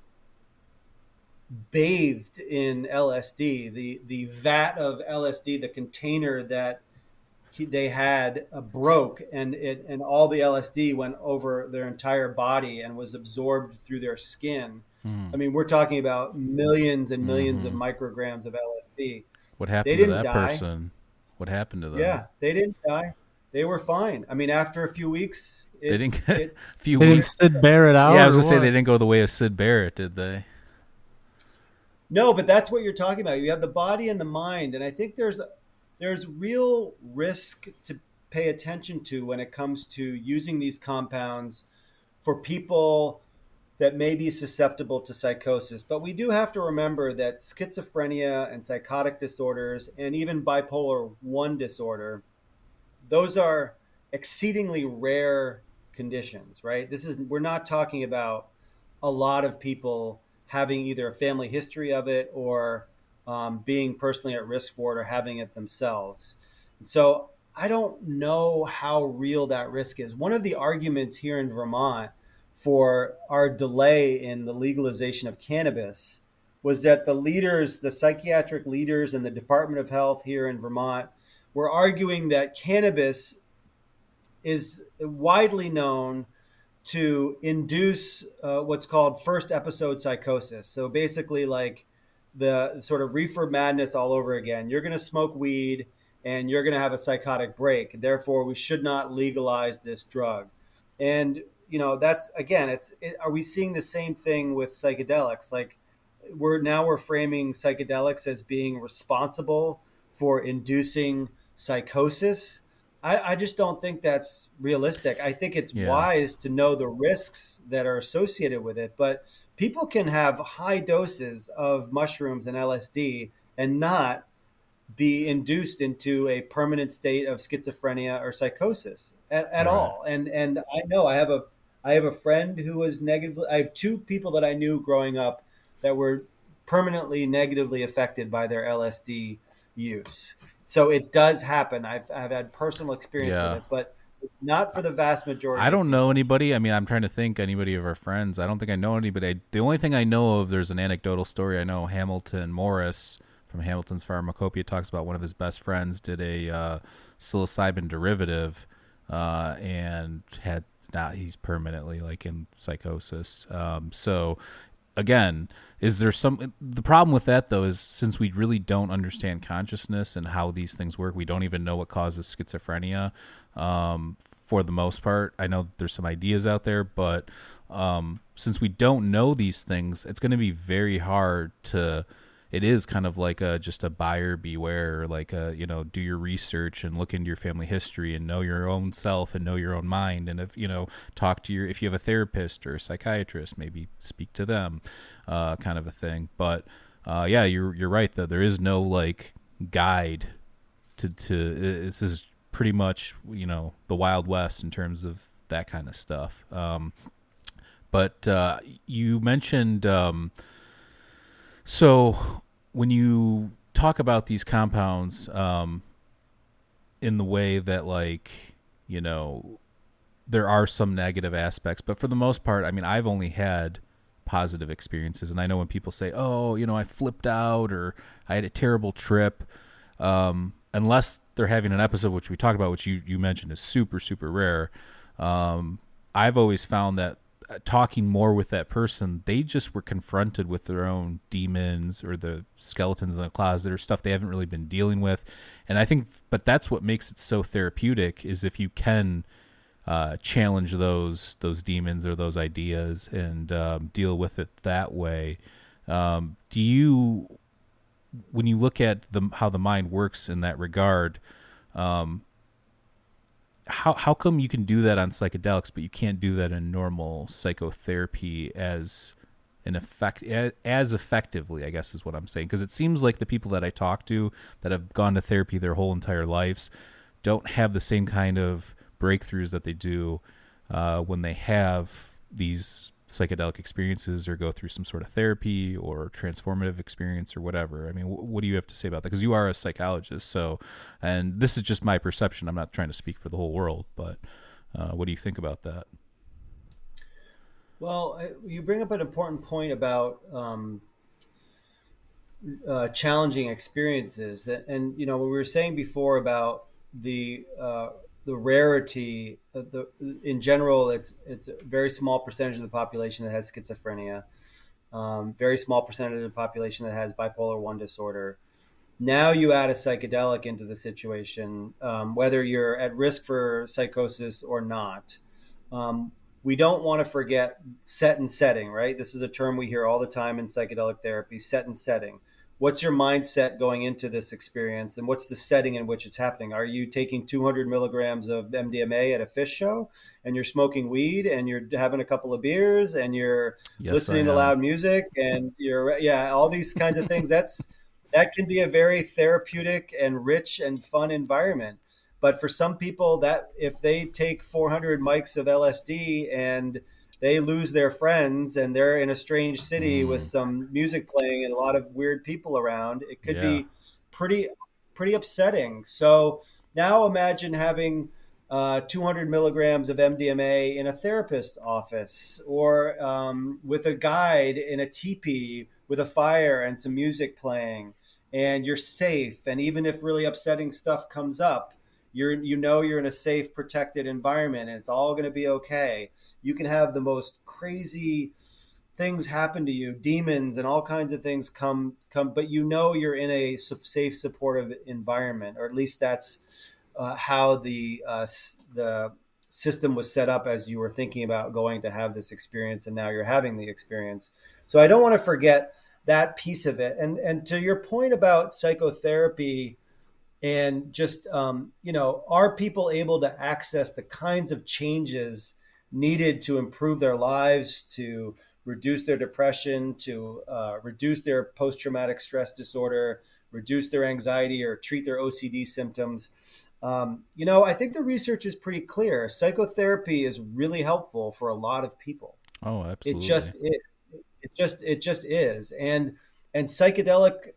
bathed in L S D. The the vat of L S D, the container that he, they had uh, broke, and it and all the L S D went over their entire body and was absorbed through their skin. Mm. I mean, we're talking about millions and millions mm-hmm. of micrograms of L S D. What happened they to that die. person? What happened to them? Yeah, they didn't die. They were fine. I mean, after a few weeks, it, they didn't get a few they weeks. Didn't Sid Barrett out. Yeah, I was gonna what? say they didn't go the way of Sid Barrett, did they? No, but that's what you're talking about. You have the body and the mind, and I think there's there's real risk to pay attention to when it comes to using these compounds for people that may be susceptible to psychosis. But we do have to remember that schizophrenia and psychotic disorders and even bipolar one disorder, those are exceedingly rare conditions, right? This is, we're not talking about a lot of people having either a family history of it or um, being personally at risk for it or having it themselves. So I don't know how real that risk is. One of the arguments here in Vermont for our delay in the legalization of cannabis was that the leaders, the psychiatric leaders in the Department of Health here in Vermont were arguing that cannabis is widely known to induce uh, what's called first episode psychosis. So basically like the sort of reefer madness all over again. You're going to smoke weed and you're going to have a psychotic break. Therefore, we should not legalize this drug. And, you know, that's, again, it's, it, are we seeing the same thing with psychedelics? Like, we're now we're framing psychedelics as being responsible for inducing psychosis. I, I just don't think that's realistic. I think it's Yeah. wise to know the risks that are associated with it, but people can have high doses of mushrooms and L S D and not be induced into a permanent state of schizophrenia or psychosis at, at Right. all. And and I know I have a I have a friend who was negatively. I have two people that I knew growing up that were permanently negatively affected by their L S D use. So it does happen. I've I've had personal experience Yeah. with it, but not for the vast majority. I don't know anybody. I mean, I'm trying to think anybody of our friends. I don't think I know anybody. I, the only thing I know of, there's an anecdotal story. I know Hamilton Morris from Hamilton's Pharmacopoeia talks about one of his best friends did a uh, psilocybin derivative uh, and had now he's permanently like in psychosis. Um, so again, is there some the problem with that though is since we really don't understand consciousness and how these things work, we don't even know what causes schizophrenia. Um, for the most part, I know there's some ideas out there, but um, since we don't know these things, it's going to be very hard to. It is kind of like a just a buyer beware, like a, you know, do your research and look into your family history and know your own self and know your own mind. And if, you know, talk to your, if you have a therapist or a psychiatrist, maybe speak to them, uh, kind of a thing. But uh, yeah, you're, you're right though. There is no like guide to, to, this is pretty much, you know, the Wild West in terms of that kind of stuff. Um, but uh, you mentioned, um, so when you talk about these compounds um, in the way that, like, you know, there are some negative aspects, but for the most part, I mean, I've only had positive experiences. And I know when people say, oh, you know, I flipped out or I had a terrible trip, um, unless they're having an episode, which we talked about, which you, you mentioned is super, super rare. Um, I've always found that talking more with that person, they just were confronted with their own demons or the skeletons in the closet or stuff they haven't really been dealing with. And I think, but that's what makes it so therapeutic is if you can uh, challenge those, those demons or those ideas and um, deal with it that way. Um, do you, when you look at the, how the mind works in that regard, um, How how come you can do that on psychedelics, but you can't do that in normal psychotherapy as an effect as effectively? I guess is what I'm saying, because it seems like the people that I talk to that have gone to therapy their whole entire lives don't have the same kind of breakthroughs that they do uh, when they have these psychedelic experiences or go through some sort of therapy or transformative experience or whatever. I mean, wh- what do you have to say about that? Because you are a psychologist, so, and this is just my perception. I'm not trying to speak for the whole world, but uh, what do you think about that? Well, you bring up an important point about um, uh, challenging experiences, and you know what we were saying before about the uh, the rarity. Of the in general, it's it's a very small percentage of the population that has schizophrenia, um, very small percentage of the population that has bipolar one disorder. Now you add a psychedelic into the situation, um, whether you're at risk for psychosis or not. Um, we don't want to forget set and setting, right? This is a term we hear all the time in psychedelic therapy, set and setting. What's your mindset going into this experience, and what's the setting in which it's happening? Are you taking two hundred milligrams of M D M A at a Phish show, and you're smoking weed, and you're having a couple of beers, and you're Yes, listening I to am. loud music, and you're yeah, all these kinds of things? That's that can be a very therapeutic and rich and fun environment. But for some people, that if they take four hundred mics of L S D and they lose their friends and they're in a strange city Mm. with some music playing and a lot of weird people around, it could Yeah. be pretty pretty upsetting. So now imagine having uh, two hundred milligrams of M D M A in a therapist's office, or um, with a guide in a teepee with a fire and some music playing, and you're safe. And even if really upsetting stuff comes up, you're you know you're in a safe, protected environment, and it's all going to be okay. You can have the most crazy things happen to you, demons and all kinds of things come come, but you know you're in a safe, supportive environment, or at least that's uh, how the uh, the system was set up as you were thinking about going to have this experience, and now you're having the experience. So I don't want to forget that piece of it. And and to your point about psychotherapy, and just um, you know, are people able to access the kinds of changes needed to improve their lives, to reduce their depression, to uh, reduce their post-traumatic stress disorder, reduce their anxiety, or treat their O C D symptoms? Um, you know, I think the research is pretty clear. Psychotherapy is really helpful for a lot of people. Oh, absolutely. It just is. It just it just is. And and psychedelic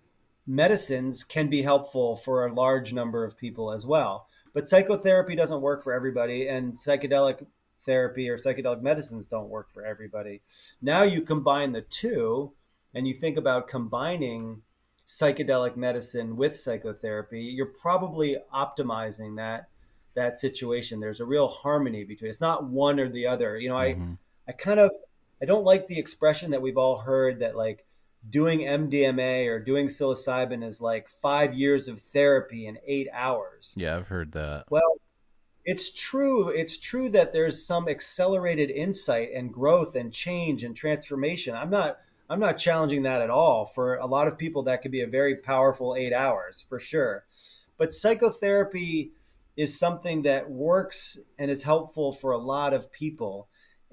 medicines can be helpful for a large number of people as well. But psychotherapy doesn't work for everybody, and psychedelic therapy or psychedelic medicines don't work for everybody. Now you combine the two, and you think about combining psychedelic medicine with psychotherapy, you're probably optimizing that that situation. There's a real harmony between. It's not one or the other. You know, mm-hmm. I I kind of I don't like the expression that we've all heard that like doing M D M A or doing psilocybin is like five years of therapy in eight hours. Yeah, I've heard that. Well, it's true. It's true that there's some accelerated insight and growth and change and transformation. I'm not I'm not challenging that at all. For a lot of people, that could be a very powerful eight hours for sure. But psychotherapy is something that works and is helpful for a lot of people.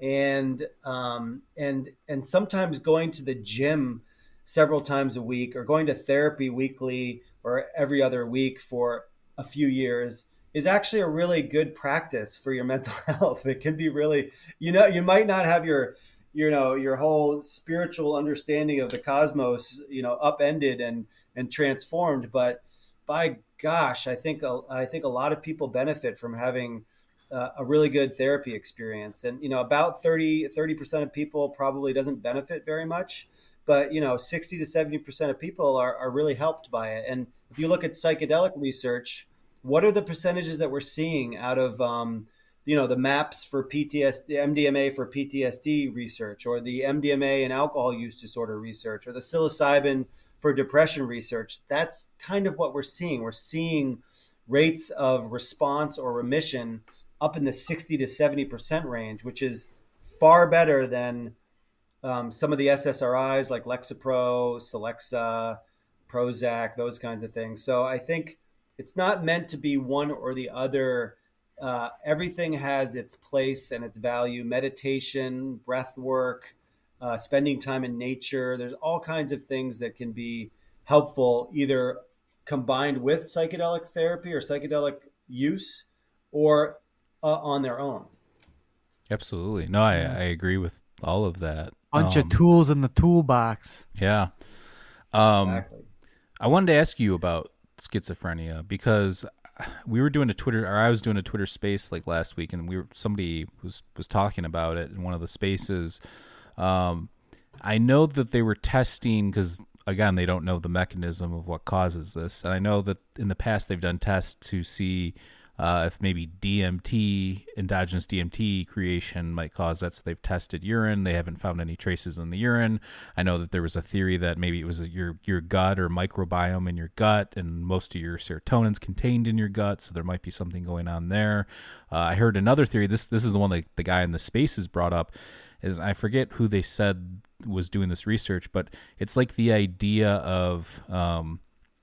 And um, and and sometimes going to the gym several times a week, or going to therapy weekly or every other week for a few years is actually a really good practice for your mental health. It can be really, you know, you might not have your you know, your whole spiritual understanding of the cosmos, you know, upended and, and transformed. But by gosh, I think, I think a lot of people benefit from having uh, a really good therapy experience. And, you know, about thirty, thirty percent of people probably doesn't benefit very much, but, you know, sixty to seventy percent of people are, are really helped by it. And if you look at psychedelic research, what are the percentages that we're seeing out of, um, you know, the MAPS for P T S D, M D M A for P T S D research, or the M D M A and alcohol use disorder research, or the psilocybin for depression research? That's kind of what we're seeing. We're seeing rates of response or remission up in the sixty to seventy percent range, which is far better than um, some of the S S R Is like Lexapro, Celexa, Prozac, those kinds of things. So I think it's not meant to be one or the other. Uh, everything has its place and its value. Meditation, breath work, uh, spending time in nature. There's all kinds of things that can be helpful, either combined with psychedelic therapy or psychedelic use, or uh, on their own. Absolutely. No, I, I agree with all of that. Bunch um, of tools in the toolbox. Yeah. Um, exactly. I wanted to ask you about schizophrenia, because we were doing a Twitter, or I was doing a Twitter space like last week, and we were, somebody was, was talking about it in one of the spaces. Um, I know that they were testing, because again, they don't know the mechanism of what causes this. And I know that in the past they've done tests to see uh, if maybe D M T, endogenous D M T creation might cause that. So they've tested urine. They haven't found any traces in the urine. I know that there was a theory that maybe it was a, your your gut or microbiome in your gut, and most of your serotonin's contained in your gut, so there might be something going on there. Uh, I heard another theory. This this is the one that the guy in the spaces brought up. Is I forget who they said was doing this research, but it's like the idea of um,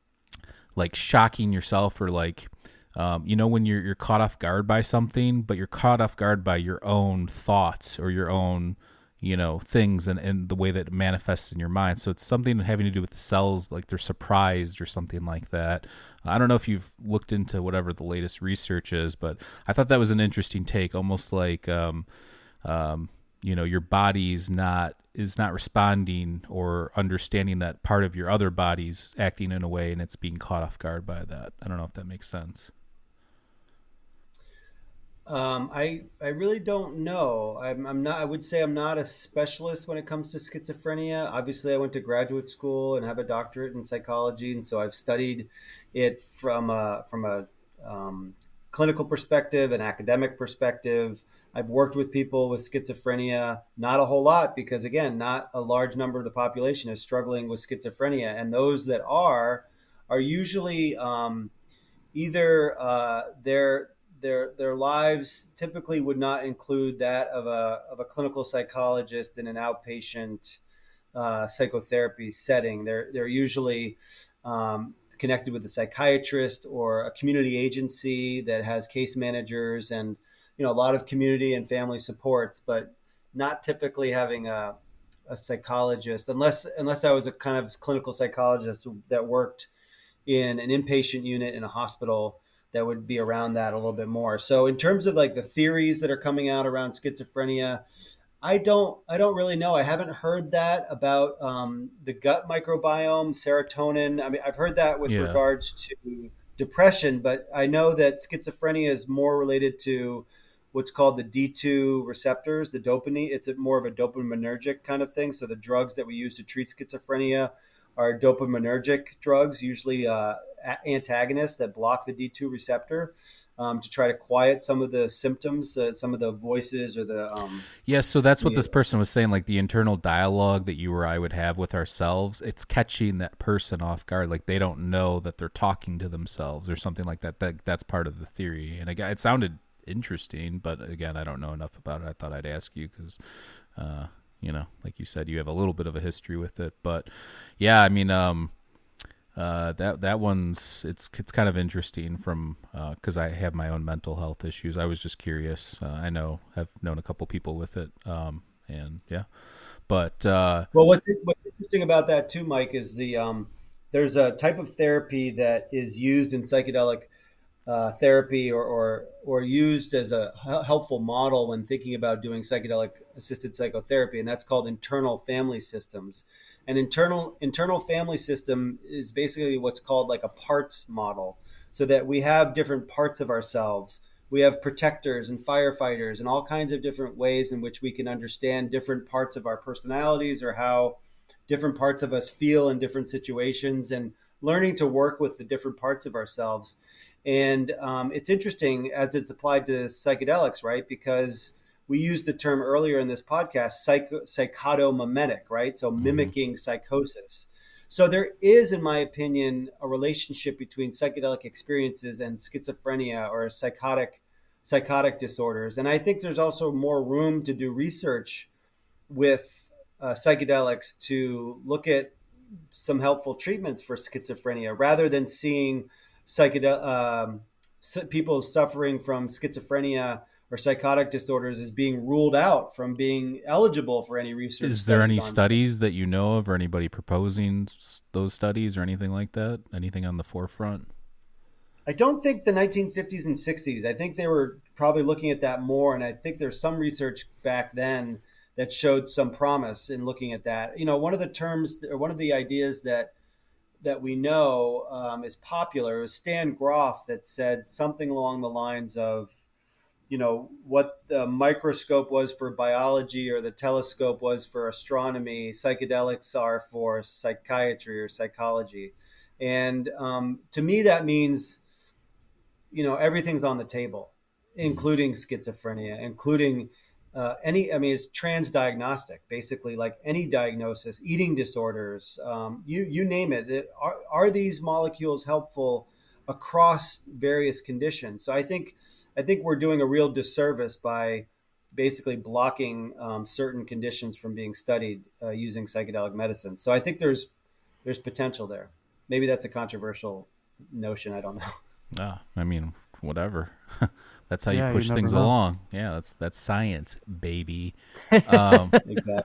like shocking yourself, or like. Um, you know, when you're you're caught off guard by something, but you're caught off guard by your own thoughts or your own, you know, things, and, and the way that it manifests in your mind. So it's something having to do with the cells, like they're surprised or something like that. I don't know if you've looked into whatever the latest research is, but I thought that was an interesting take, almost like, um, um, you know, your body's not is not responding or understanding that part of your other body's acting in a way, and it's being caught off guard by that. I don't know if that makes sense. Um, I I really don't know. I'm, I'm not. I would say I'm not a specialist when it comes to schizophrenia. Obviously, I went to graduate school and have a doctorate in psychology, and so I've studied it from a from a um, clinical perspective, an academic perspective. I've worked with people with schizophrenia, not a whole lot, because again, not a large number of the population is struggling with schizophrenia. And those that are, are usually um, either uh, their, their, their lives typically would not include that of a, of a clinical psychologist in an outpatient uh, psychotherapy setting. They're, they're usually um, connected with a psychiatrist or a community agency that has case managers and, you know, a lot of community and family supports, but not typically having a, a psychologist, unless unless I was a kind of clinical psychologist that worked in an inpatient unit in a hospital, that would be around that a little bit more. So in terms of like the theories that are coming out around schizophrenia, I don't I don't really know. I haven't heard that about um, the gut microbiome, serotonin. I mean, I've heard that with Yeah. regards to depression, but I know that schizophrenia is more related to what's called the D two receptors, the dopamine. It's a, more of a dopaminergic kind of thing. So the drugs that we use to treat schizophrenia are dopaminergic drugs, usually uh, antagonists that block the D two receptor um, to try to quiet some of the symptoms, uh, some of the voices or the... Um, Yeah, so that's what the, this person was saying, like the internal dialogue that you or I would have with ourselves, it's catching that person off guard. Like they don't know that they're talking to themselves or something like that. That That's part of the theory. And again, it sounded interesting, but again, I don't know enough about it. I thought I'd ask you because, uh, you know, like you said, you have a little bit of a history with it. But yeah, I mean, um, uh, that that one's it's it's kind of interesting from because uh, I have my own mental health issues. I was just curious. Uh, I know I've known a couple people with it, um, and yeah, but uh, well, what's what's interesting about that too, Mike, is the um, there's a type of therapy that is used in psychedelic uh, therapy or, or or used as a helpful model when thinking about doing psychedelic assisted psychotherapy, and that's called internal family systems. An internal internal family system is basically what's called like a parts model, so that we have different parts of ourselves. We have protectors and firefighters and all kinds of different ways in which we can understand different parts of our personalities or how different parts of us feel in different situations, and learning to work with the different parts of ourselves. And um, it's interesting as it's applied to psychedelics, right? Because we used the term earlier in this podcast, psycho, psychotomimetic, right? So mimicking mm-hmm. psychosis. So there is, in my opinion, a relationship between psychedelic experiences and schizophrenia or psychotic psychotic disorders. And I think there's also more room to do research with uh, psychedelics to look at some helpful treatments for schizophrenia, rather than seeing psychedel um, people suffering from schizophrenia or psychotic disorders is being ruled out from being eligible for any research. Is there any studies that you know of, or anybody proposing those studies or anything like that? Anything on the forefront? I don't think the nineteen fifties and sixties. I think they were probably looking at that more. And I think there's some research back then that showed some promise in looking at that. You know, one of the terms or one of the ideas that that we know um, is popular is Stan Grof, that said something along the lines of, you know, what the microscope was for biology or the telescope was for astronomy, psychedelics are for psychiatry or psychology. And um, to me, that means, you know, everything's on the table, including schizophrenia, including uh, any, I mean, it's transdiagnostic, basically, like any diagnosis, eating disorders, um, you, you name it. it are, are these molecules helpful across various conditions? So I think, I think we're doing a real disservice by basically blocking um, certain conditions from being studied uh, using psychedelic medicine. So I think there's there's potential there. Maybe that's a controversial notion. I don't know. No, I mean, whatever. That's how yeah, you push you things know. along. Yeah, that's that's science, baby. Um, Exactly.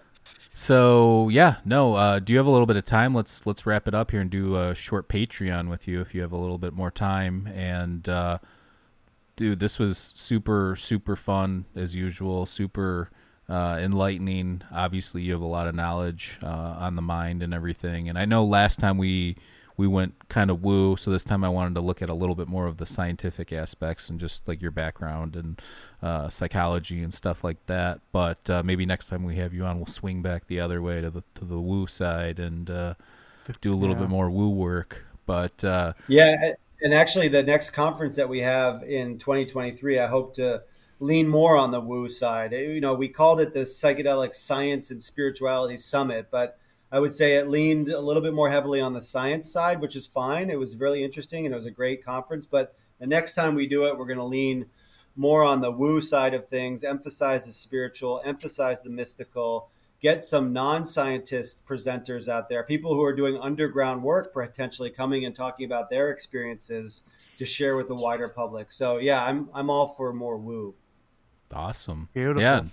So yeah, no. Uh, do you have a little bit of time? Let's let's wrap it up here and do a short Patreon with you if you have a little bit more time. And uh, dude, this was super super fun as usual. Super uh, enlightening. Obviously, you have a lot of knowledge uh, on the mind and everything. And I know last time we. We went kind of woo, so this time I wanted to look at a little bit more of the scientific aspects and just like your background and uh, psychology and stuff like that. But uh, maybe next time we have you on, we'll swing back the other way to the to the woo side and uh, do a little Yeah. bit more woo work. But uh, Yeah, and actually, the next conference that we have in twenty twenty-three, I hope to lean more on the woo side. You know, we called it the Psychedelic Science and Spirituality Summit, but I would say it leaned a little bit more heavily on the science side, which is fine. It was really interesting and it was a great conference. But the next time we do it, we're going to lean more on the woo side of things, emphasize the spiritual, emphasize the mystical, get some non-scientist presenters out there, people who are doing underground work, potentially coming and talking about their experiences to share with the wider public. So yeah, I'm I'm all for more woo. Awesome. Beautiful. Yeah.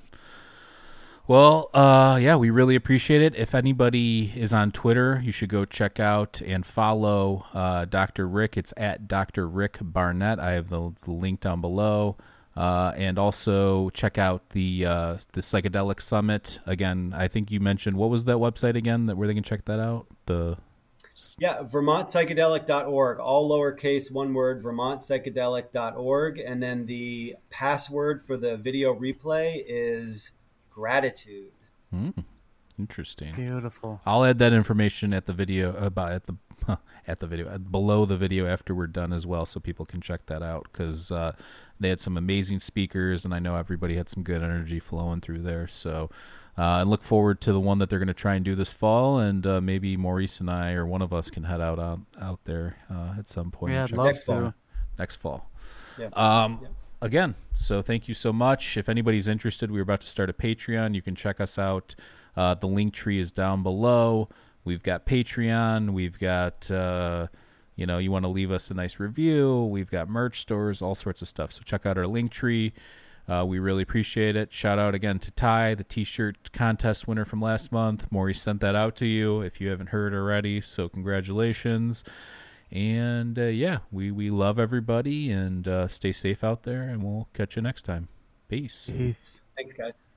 Well, uh, yeah, we really appreciate it. If anybody is on Twitter, you should go check out and follow uh, Doctor Rick. It's at Doctor Rick Barnett. I have the, the link down below. Uh, and also check out the uh, the Psychedelic Summit. Again, I think you mentioned, what was that website again that where they can check that out? The Yeah, vermont psychedelic dot org, all lowercase, one word, vermont psychedelic dot org. And then the password for the video replay is gratitude. Mm, interesting. Beautiful. I'll add that information at the video about at the at the video below the video after we're done as well, so people can check that out, because uh, they had some amazing speakers, and I know everybody had some good energy flowing through there. So uh, I look forward to the one that they're going to try and do this fall, and uh, maybe Maurice and I or one of us can head out out, out there uh, at some point. Yeah, and I'd check love Next to. fall. next fall. Yeah. Um, Yeah. Again, so thank you so much. If anybody's interested, we're about to start a Patreon. You can check us out. Uh, the link tree is down below. We've got Patreon. We've got, uh, you know, you want to leave us a nice review. We've got merch stores, all sorts of stuff. So check out our link tree. Uh, we really appreciate it. Shout out again to Ty, the T-shirt contest winner from last month. Maurice sent that out to you if you haven't heard already. So congratulations. And, uh, yeah, we, we love everybody, and uh, stay safe out there, and we'll catch you next time. Peace. Peace. Thanks, guys.